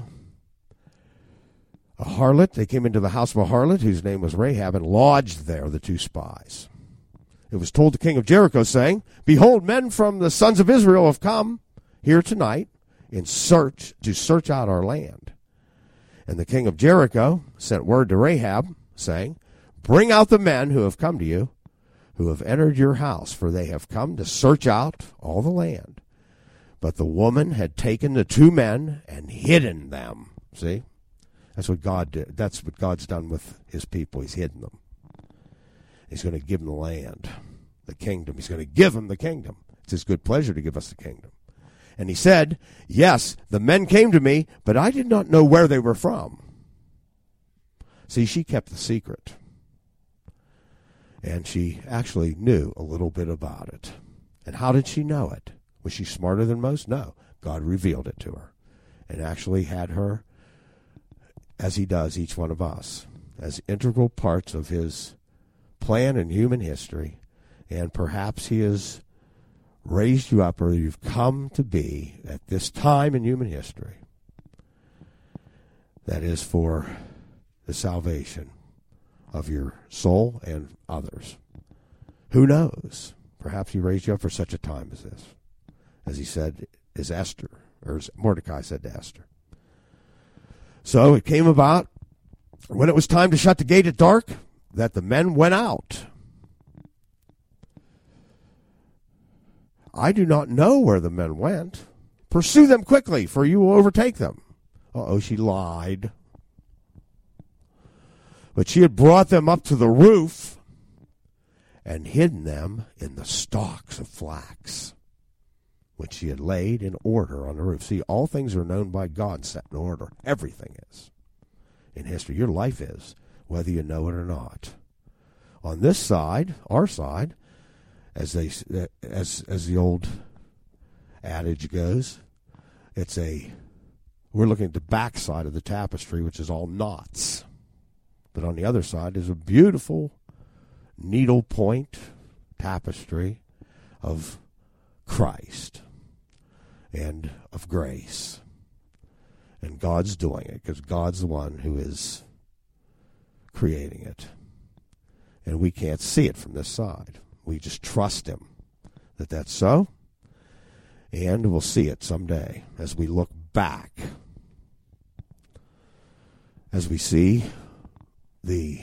a harlot, they came into the house of a harlot whose name was Rahab, and lodged there, the two spies. It was told the king of Jericho, saying, behold, men from the sons of Israel have come here tonight in search to search out our land. And the king of Jericho sent word to Rahab, saying, bring out the men who have come to you, who have entered your house, for they have come to search out all the land. But the woman had taken the two men and hidden them. See? That's what God did. That's what God's done with his people. He's hidden them. He's going to give them the land, the kingdom. He's going to give them the kingdom. It's his good pleasure to give us the kingdom. And he said, yes, the men came to me, but I did not know where they were from. See, she kept the secret. And she actually knew a little bit about it. And how did she know it? Was she smarter than most? No. God revealed it to her. And actually had her, as he does each one of us, as integral parts of his plan in human history. And perhaps he has raised you up, or you've come to be at this time in human history. That is for the salvation of your soul and others. Who knows? Perhaps he raised you up for such a time as this. As he said, as Esther, or as Mordecai said to Esther. So it came about, when it was time to shut the gate at dark, that the men went out. I do not know where the men went. Pursue them quickly, for you will overtake them. Uh-oh, she lied. But she had brought them up to the roof and hidden them in the stalks of flax, which he had laid in order on the roof. See, all things are known by God, set in order. Everything is in history. Your life is, whether you know it or not. On this side, our side, as they as as the old adage goes, it's a we're looking at the back side of the tapestry, which is all knots. But on the other side is a beautiful needlepoint tapestry of Christ and of grace. And God's doing it because God's the one who is creating it. And we can't see it from this side. We just trust him that that's so. And we'll see it someday as we look back. As we see the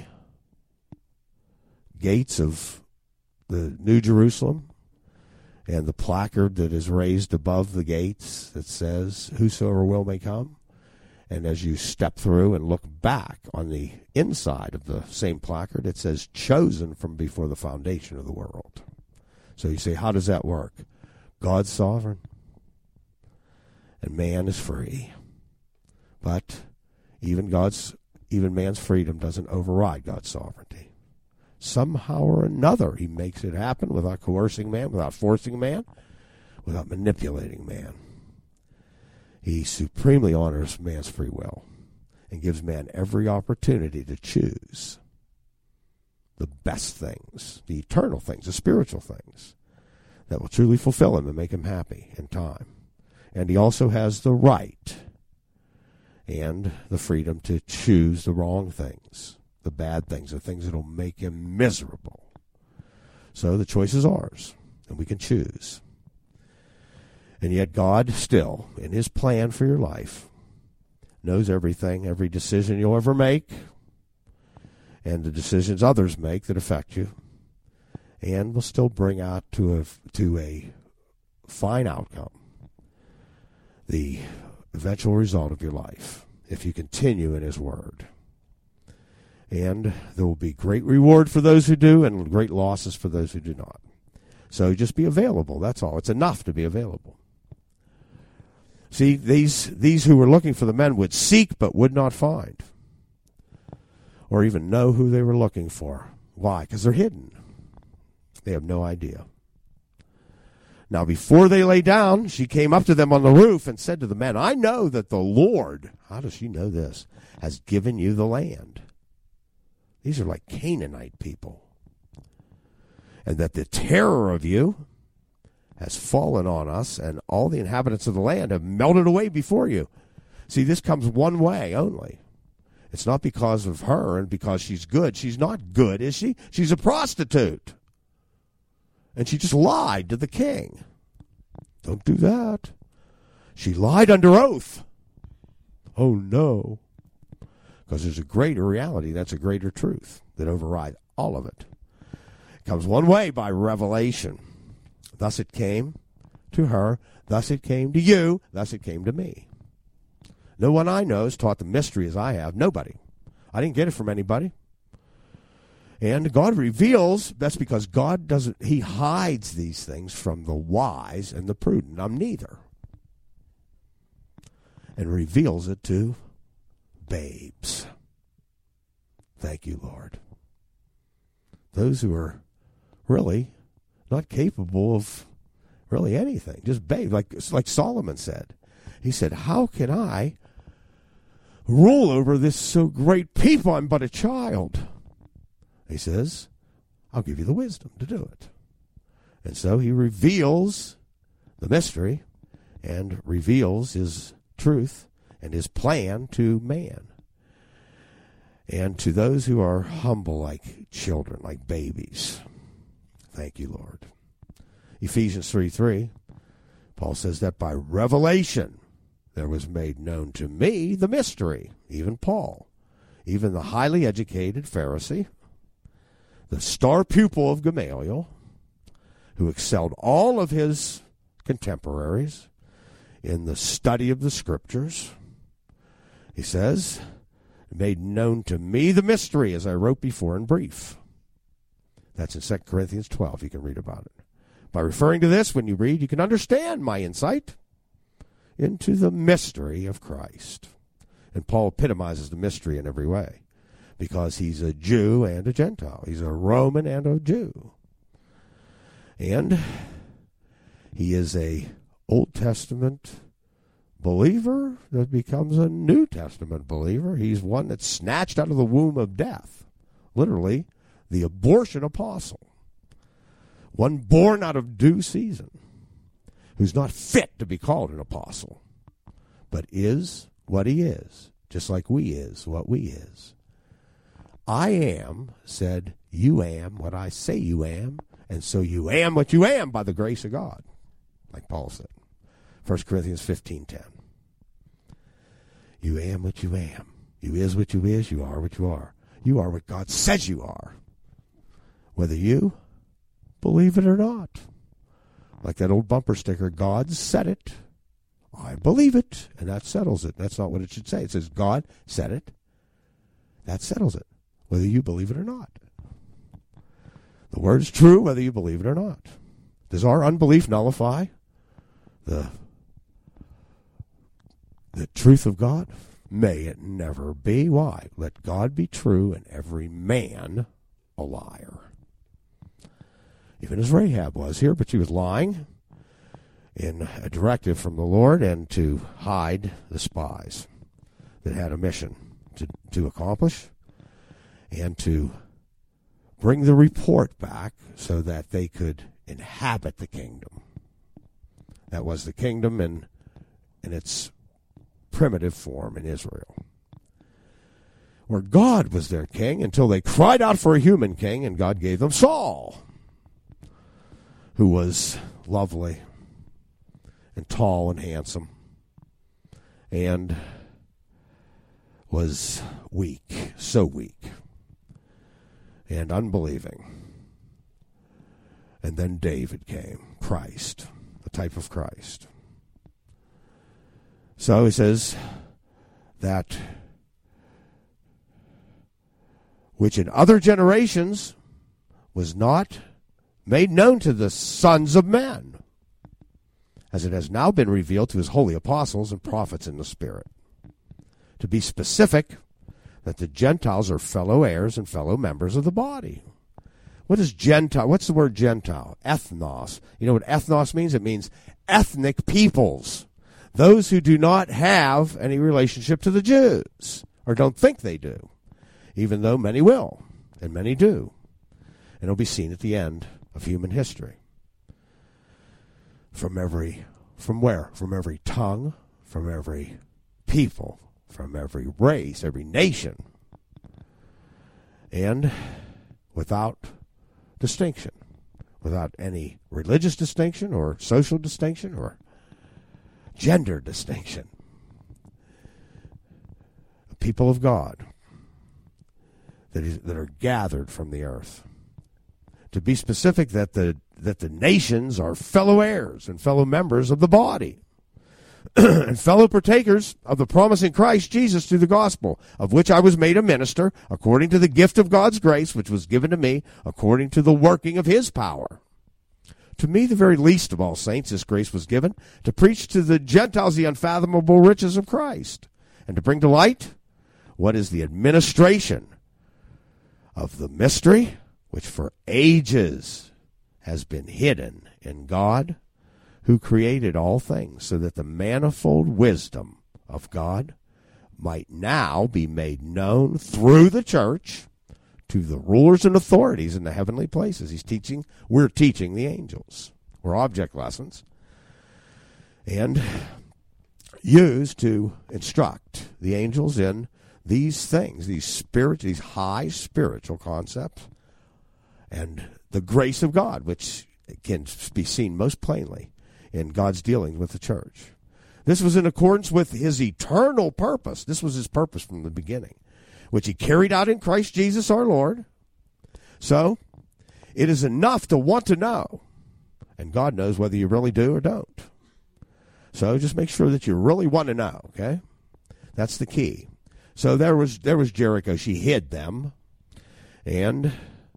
gates of the New Jerusalem and the placard that is raised above the gates that says, whosoever will may come. And as you step through and look back on the inside of the same placard, it says, chosen from before the foundation of the world. So you say, how does that work? God's sovereign, and man is free. But even God's, even man's freedom doesn't override God's sovereignty. Somehow or another, he makes it happen without coercing man, without forcing man, without manipulating man. He supremely honors man's free will and gives man every opportunity to choose the best things, the eternal things, the spiritual things that will truly fulfill him and make him happy in time. And he also has the right and the freedom to choose the wrong things, the bad things, the things that will make him miserable. So the choice is ours, and we can choose. And yet God still, in his plan for your life, knows everything, every decision you'll ever make, and the decisions others make that affect you, and will still bring out to a, to a fine outcome the eventual result of your life, if you continue in his word. And there will be great reward for those who do, and great losses for those who do not. So just be available, that's all. It's enough to be available. See, these these who were looking for the men would seek but would not find, or even know who they were looking for. Why? Because they're hidden. They have no idea. Now, before they lay down, she came up to them on the roof and said to the men, I know that the Lord, how does she know this, has given you the land. These are like Canaanite people. And that the terror of you has fallen on us, and all the inhabitants of the land have melted away before you. See, this comes one way only. It's not because of her and because she's good. She's not good, is she? She's a prostitute. And she just lied to the king. Don't do that. She lied under oath. Oh, no. Because there's a greater reality. That's a greater truth that overrides all of it. It comes one way, by revelation. Thus it came to her. Thus it came to you. Thus it came to me. No one I know has taught the mystery as I have. Nobody. I didn't get it from anybody. And God reveals, that's because God doesn't, he hides these things from the wise and the prudent. I'm neither. And reveals it to babes. Thank you, Lord. Those who are really not capable of really anything, just babes, like, like Solomon said. He said, how can I rule over this so great people? I'm but a child. He says, I'll give you the wisdom to do it. And so he reveals the mystery and reveals his truth and his plan to man. And to those who are humble like children, like babies. Thank you, Lord. Ephesians three three, Paul says that by revelation there was made known to me the mystery, even Paul, even the highly educated Pharisee, the star pupil of Gamaliel, who excelled all of his contemporaries in the study of the Scriptures. He says, made known to me the mystery, as I wrote before in brief. That's in Second Corinthians twelve. You can read about it. By referring to this, when you read, you can understand my insight into the mystery of Christ. And Paul epitomizes the mystery in every way, because he's a Jew and a Gentile. He's a Roman and a Jew. And he is a Old Testament believer that becomes a New Testament believer. He's one that's snatched out of the womb of death. Literally, the abortion apostle. One born out of due season, who's not fit to be called an apostle, but is what he is, just like we is what we is. I am, said, you am what I say you am, and so you am what you am by the grace of God, like Paul said. First Corinthians fifteen ten. You am what you am. You is what you is. You are what you are. You are what God says you are, whether you believe it or not. Like that old bumper sticker, God said it. I believe it, and that settles it. That's not what it should say. It says, God said it. That settles it, whether you believe it or not. The word is true, whether you believe it or not. Does our unbelief nullify the, the truth of God? May it never be. Why? Let God be true and every man a liar. Even as Rahab was here, but she was lying in a directive from the Lord and to hide the spies that had a mission to, to accomplish and to bring the report back so that they could inhabit the kingdom. That was the kingdom in, in its primitive form in Israel, where God was their king until they cried out for a human king, and God gave them Saul, who was lovely and tall and handsome and was weak, so weak and unbelieving. And then David came, Christ, the type of Christ. So he says that which in other generations was not made known to the sons of men, as it has now been revealed to his holy apostles and prophets in the Spirit. To be specific, that the Gentiles are fellow heirs and fellow members of the body. What is Gentile? What's the word Gentile? Ethnos. You know what ethnos means? It means ethnic peoples. Those who do not have any relationship to the Jews, or don't think they do, even though many will, and many do. And it'll be seen at the end of human history. From every, from where? From every tongue, from every people, from every race, every nation, and without distinction, without any religious distinction or social distinction or gender distinction. People of God that is, that are gathered from the earth. To be specific, that the that the nations are fellow heirs and fellow members of the body, and fellow partakers of the promise in Christ Jesus through the gospel, of which I was made a minister, according to the gift of God's grace, which was given to me, according to the working of his power. To me, the very least of all saints, this grace was given, to preach to the Gentiles the unfathomable riches of Christ, and to bring to light what is the administration of the mystery, which for ages has been hidden in God, who created all things, so that the manifold wisdom of God might now be made known through the church to the rulers and authorities in the heavenly places. He's teaching, we're teaching the angels. We're object lessons. And used to instruct the angels in these things, these spirit, these high spiritual concepts, and the grace of God, which can be seen most plainly in God's dealings with the church. This was in accordance with his eternal purpose. This was his purpose from the beginning, which he carried out in Christ Jesus our Lord. So, it is enough to want to know, and God knows whether you really do or don't. So just make sure that you really want to know, okay? That's the key. So there was there was Jericho. She hid them, and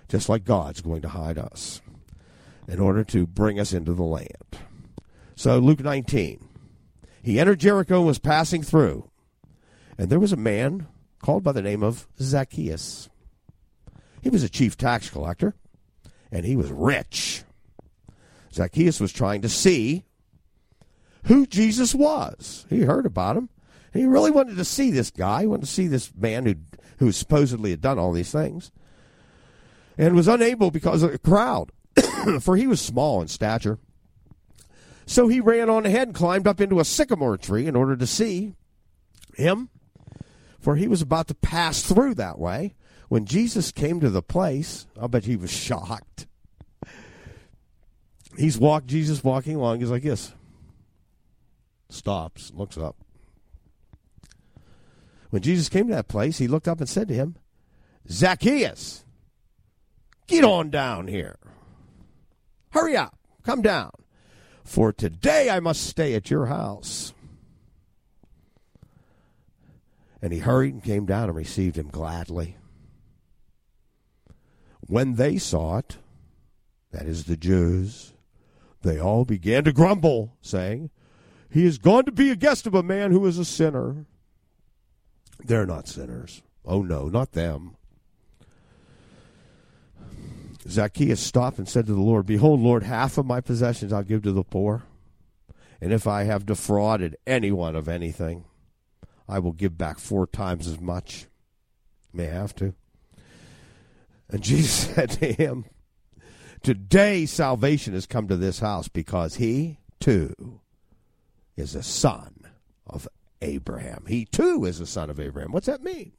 just like God's going to hide us in order to bring us into the land. So Luke nineteen, he entered Jericho and was passing through, and there was a man called by the name of Zacchaeus. He was a chief tax collector, and he was rich. Zacchaeus was trying to see who Jesus was. He heard about him. He really wanted to see this guy. He wanted to see this man who who supposedly had done all these things, and was unable because of the crowd, for he was small in stature. So he ran on ahead and climbed up into a sycamore tree in order to see him, for he was about to pass through that way. When Jesus came to the place, I bet he was shocked. He's walked, Jesus walking along, he's like this. Stops, looks up. When Jesus came to that place, he looked up and said to him, Zacchaeus, get on down here. Hurry up, come down. For today I must stay at your house. And he hurried and came down and received him gladly. When they saw it, that is the Jews, they all began to grumble, saying, he is gone to be a guest of a man who is a sinner. They're not sinners. Oh, no, not them. Zacchaeus stopped and said to the Lord, behold, Lord, half of my possessions I'll give to the poor. And if I have defrauded anyone of anything, I will give back four times as much. May have to. And Jesus said to him, today salvation has come to this house, because he, too, is a son of Abraham. He, too, is a son of Abraham. What's that mean?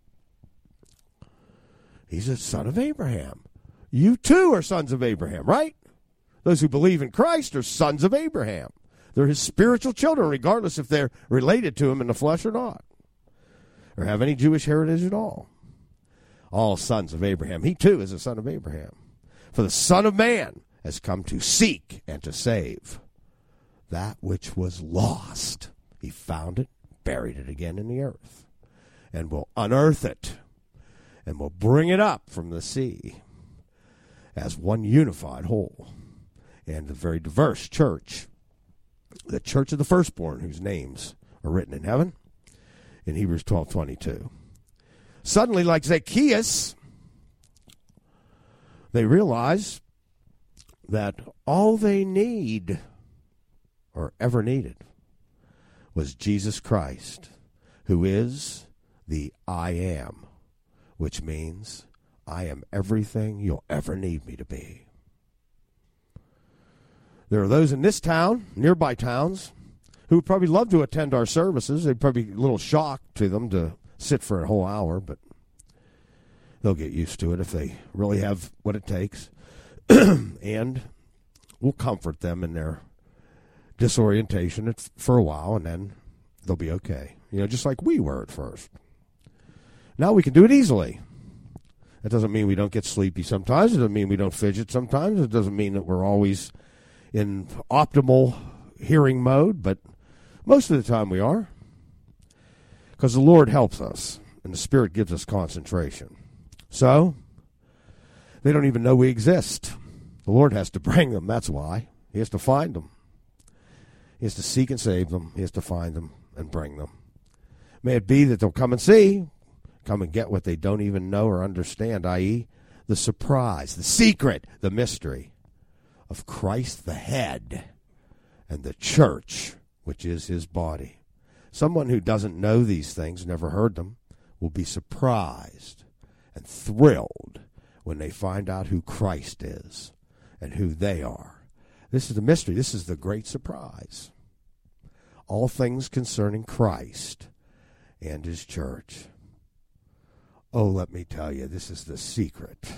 He's a son of Abraham. You, too, are sons of Abraham, right? Those who believe in Christ are sons of Abraham. They're his spiritual children, regardless if they're related to him in the flesh or not, or have any Jewish heritage at all. All sons of Abraham. He, too, is a son of Abraham. For the Son of Man has come to seek and to save that which was lost. He found it, buried it again in the earth, and will unearth it, and will bring it up from the sea as one unified whole, and a very diverse church, the church of the firstborn, whose names are written in heaven, in Hebrews twelve twenty-two. Suddenly, like Zacchaeus, they realize that all they need, or ever needed, was Jesus Christ, who is the I am, which means I am everything you'll ever need me to be. There are those in this town, nearby towns, who would probably love to attend our services. They'd probably be a little shocked to them to sit for a whole hour, but they'll get used to it if they really have what it takes. And we'll comfort them in their disorientation for a while, and then they'll be okay. You know, just like we were at first. Now we can do it easily. That doesn't mean we don't get sleepy sometimes. It doesn't mean we don't fidget sometimes. It doesn't mean that we're always in optimal hearing mode, but most of the time we are. Because the Lord helps us, and the Spirit gives us concentration. So, they don't even know we exist. The Lord has to bring them, that's why. He has to find them. He has to seek and save them. He has to find them and bring them. May it be that they'll come and see, come and get what they don't even know or understand, that is the surprise, the secret, the mystery of Christ the head and the church, which is his body. Someone who doesn't know these things, never heard them, will be surprised and thrilled when they find out who Christ is and who they are. This is the mystery. This is the great surprise. All things concerning Christ and his church. Oh, let me tell you, this is the secret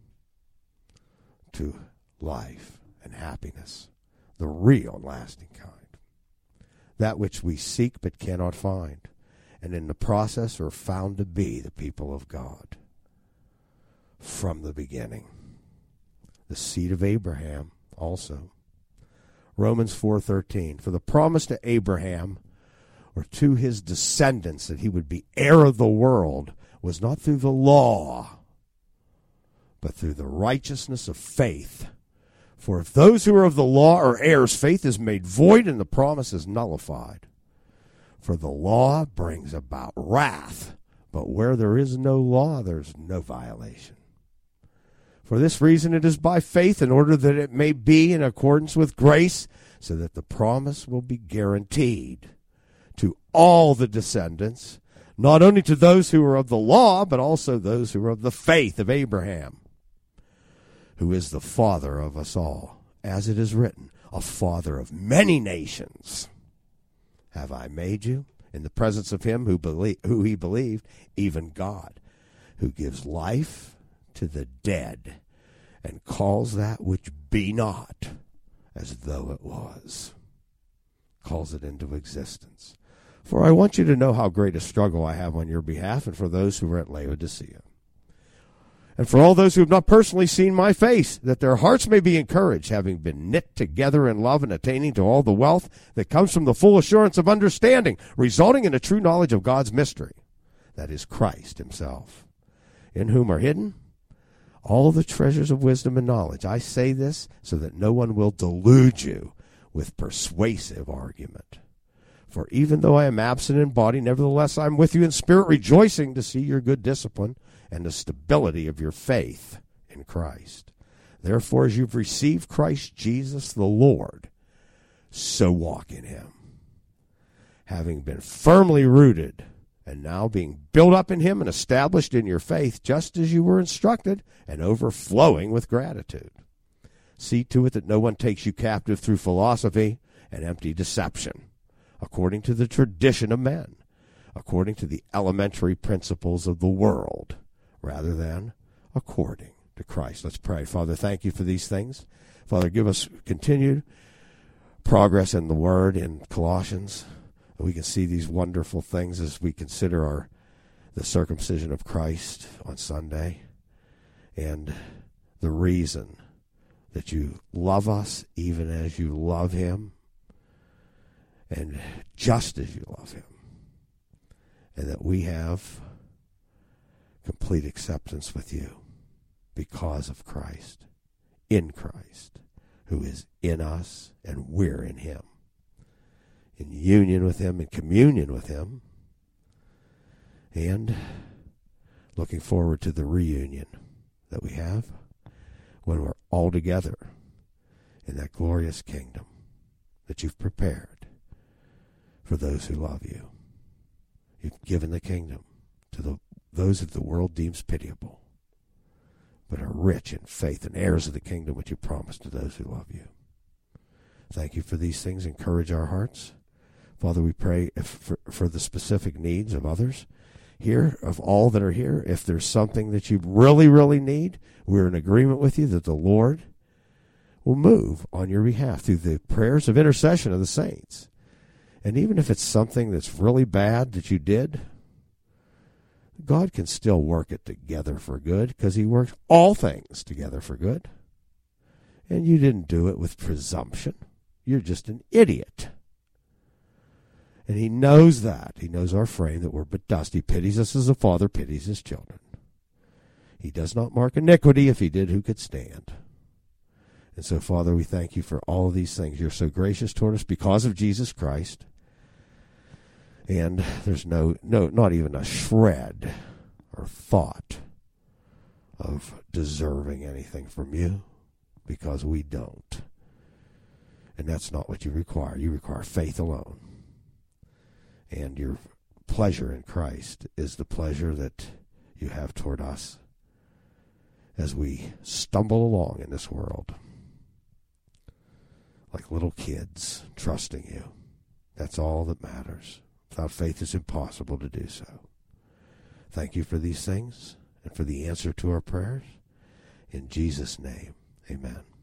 to life and happiness, the real lasting kind. That which we seek but cannot find, and in the process are found to be the people of God from the beginning. The seed of Abraham also. Romans four thirteen, for the promise to Abraham, or to his descendants, that he would be heir of the world, was not through the law, but through the righteousness of faith. For if those who are of the law are heirs, faith is made void and the promise is nullified. For the law brings about wrath, but where there is no law, there is no violation. For this reason it is by faith, in order that it may be in accordance with grace, so that the promise will be guaranteed to all the descendants, not only to those who are of the law, but also those who are of the faith of Abraham, who is the father of us all. As it is written, a father of many nations have I made you, in the presence of him who, belie- who he believed, even God, who gives life to the dead and calls that which be not as though it was, calls it into existence. For I want you to know how great a struggle I have on your behalf and for those who are at Laodicea, and for all those who have not personally seen my face, that their hearts may be encouraged, having been knit together in love and attaining to all the wealth that comes from the full assurance of understanding, resulting in a true knowledge of God's mystery, that is Christ himself, in whom are hidden all the treasures of wisdom and knowledge. I say this so that no one will delude you with persuasive argument. For even though I am absent in body, nevertheless I am with you in spirit, rejoicing to see your good discipline and the stability of your faith in Christ. Therefore, as you've received Christ Jesus the Lord, so walk in him, having been firmly rooted and now being built up in him and established in your faith, just as you were instructed, and overflowing with gratitude. See to it that no one takes you captive through philosophy and empty deception, according to the tradition of men, according to the elementary principles of the world, rather than according to Christ. Let's pray. Father, thank you for these things. Father, give us continued progress in the Word in Colossians. We can see these wonderful things as we consider our the circumcision of Christ on Sunday and the reason that you love us even as you love him and just as you love him, and that we have complete acceptance with you because of Christ, in Christ, who is in us and we're in him, in union with him, in communion with him, and looking forward to the reunion that we have when we're all together in that glorious kingdom that you've prepared for those who love you. You've given the kingdom to the those that the world deems pitiable, but are rich in faith and heirs of the kingdom which you promised to those who love you. Thank you for these things. Encourage our hearts. Father, we pray if, for, for the specific needs of others here, of all that are here. If there's something that you really, really need, we're in agreement with you that the Lord will move on your behalf through the prayers of intercession of the saints. And even if it's something that's really bad that you did, God can still work it together for good, because he works all things together for good. And you didn't do it with presumption. You're just an idiot. And he knows that. He knows our frame, that we're but dust. He pities us as a father pities his children. He does not mark iniquity. If he did, who could stand? And so, Father, we thank you for all of these things. You're so gracious toward us because of Jesus Christ. And there's no, no, not even a shred or thought of deserving anything from you, because we don't. And that's not what you require. You require faith alone. And your pleasure in Christ is the pleasure that you have toward us as we stumble along in this world like little kids, trusting you. That's all that matters. Without faith, it's impossible to do so. Thank you for these things and for the answer to our prayers. In Jesus' name, amen.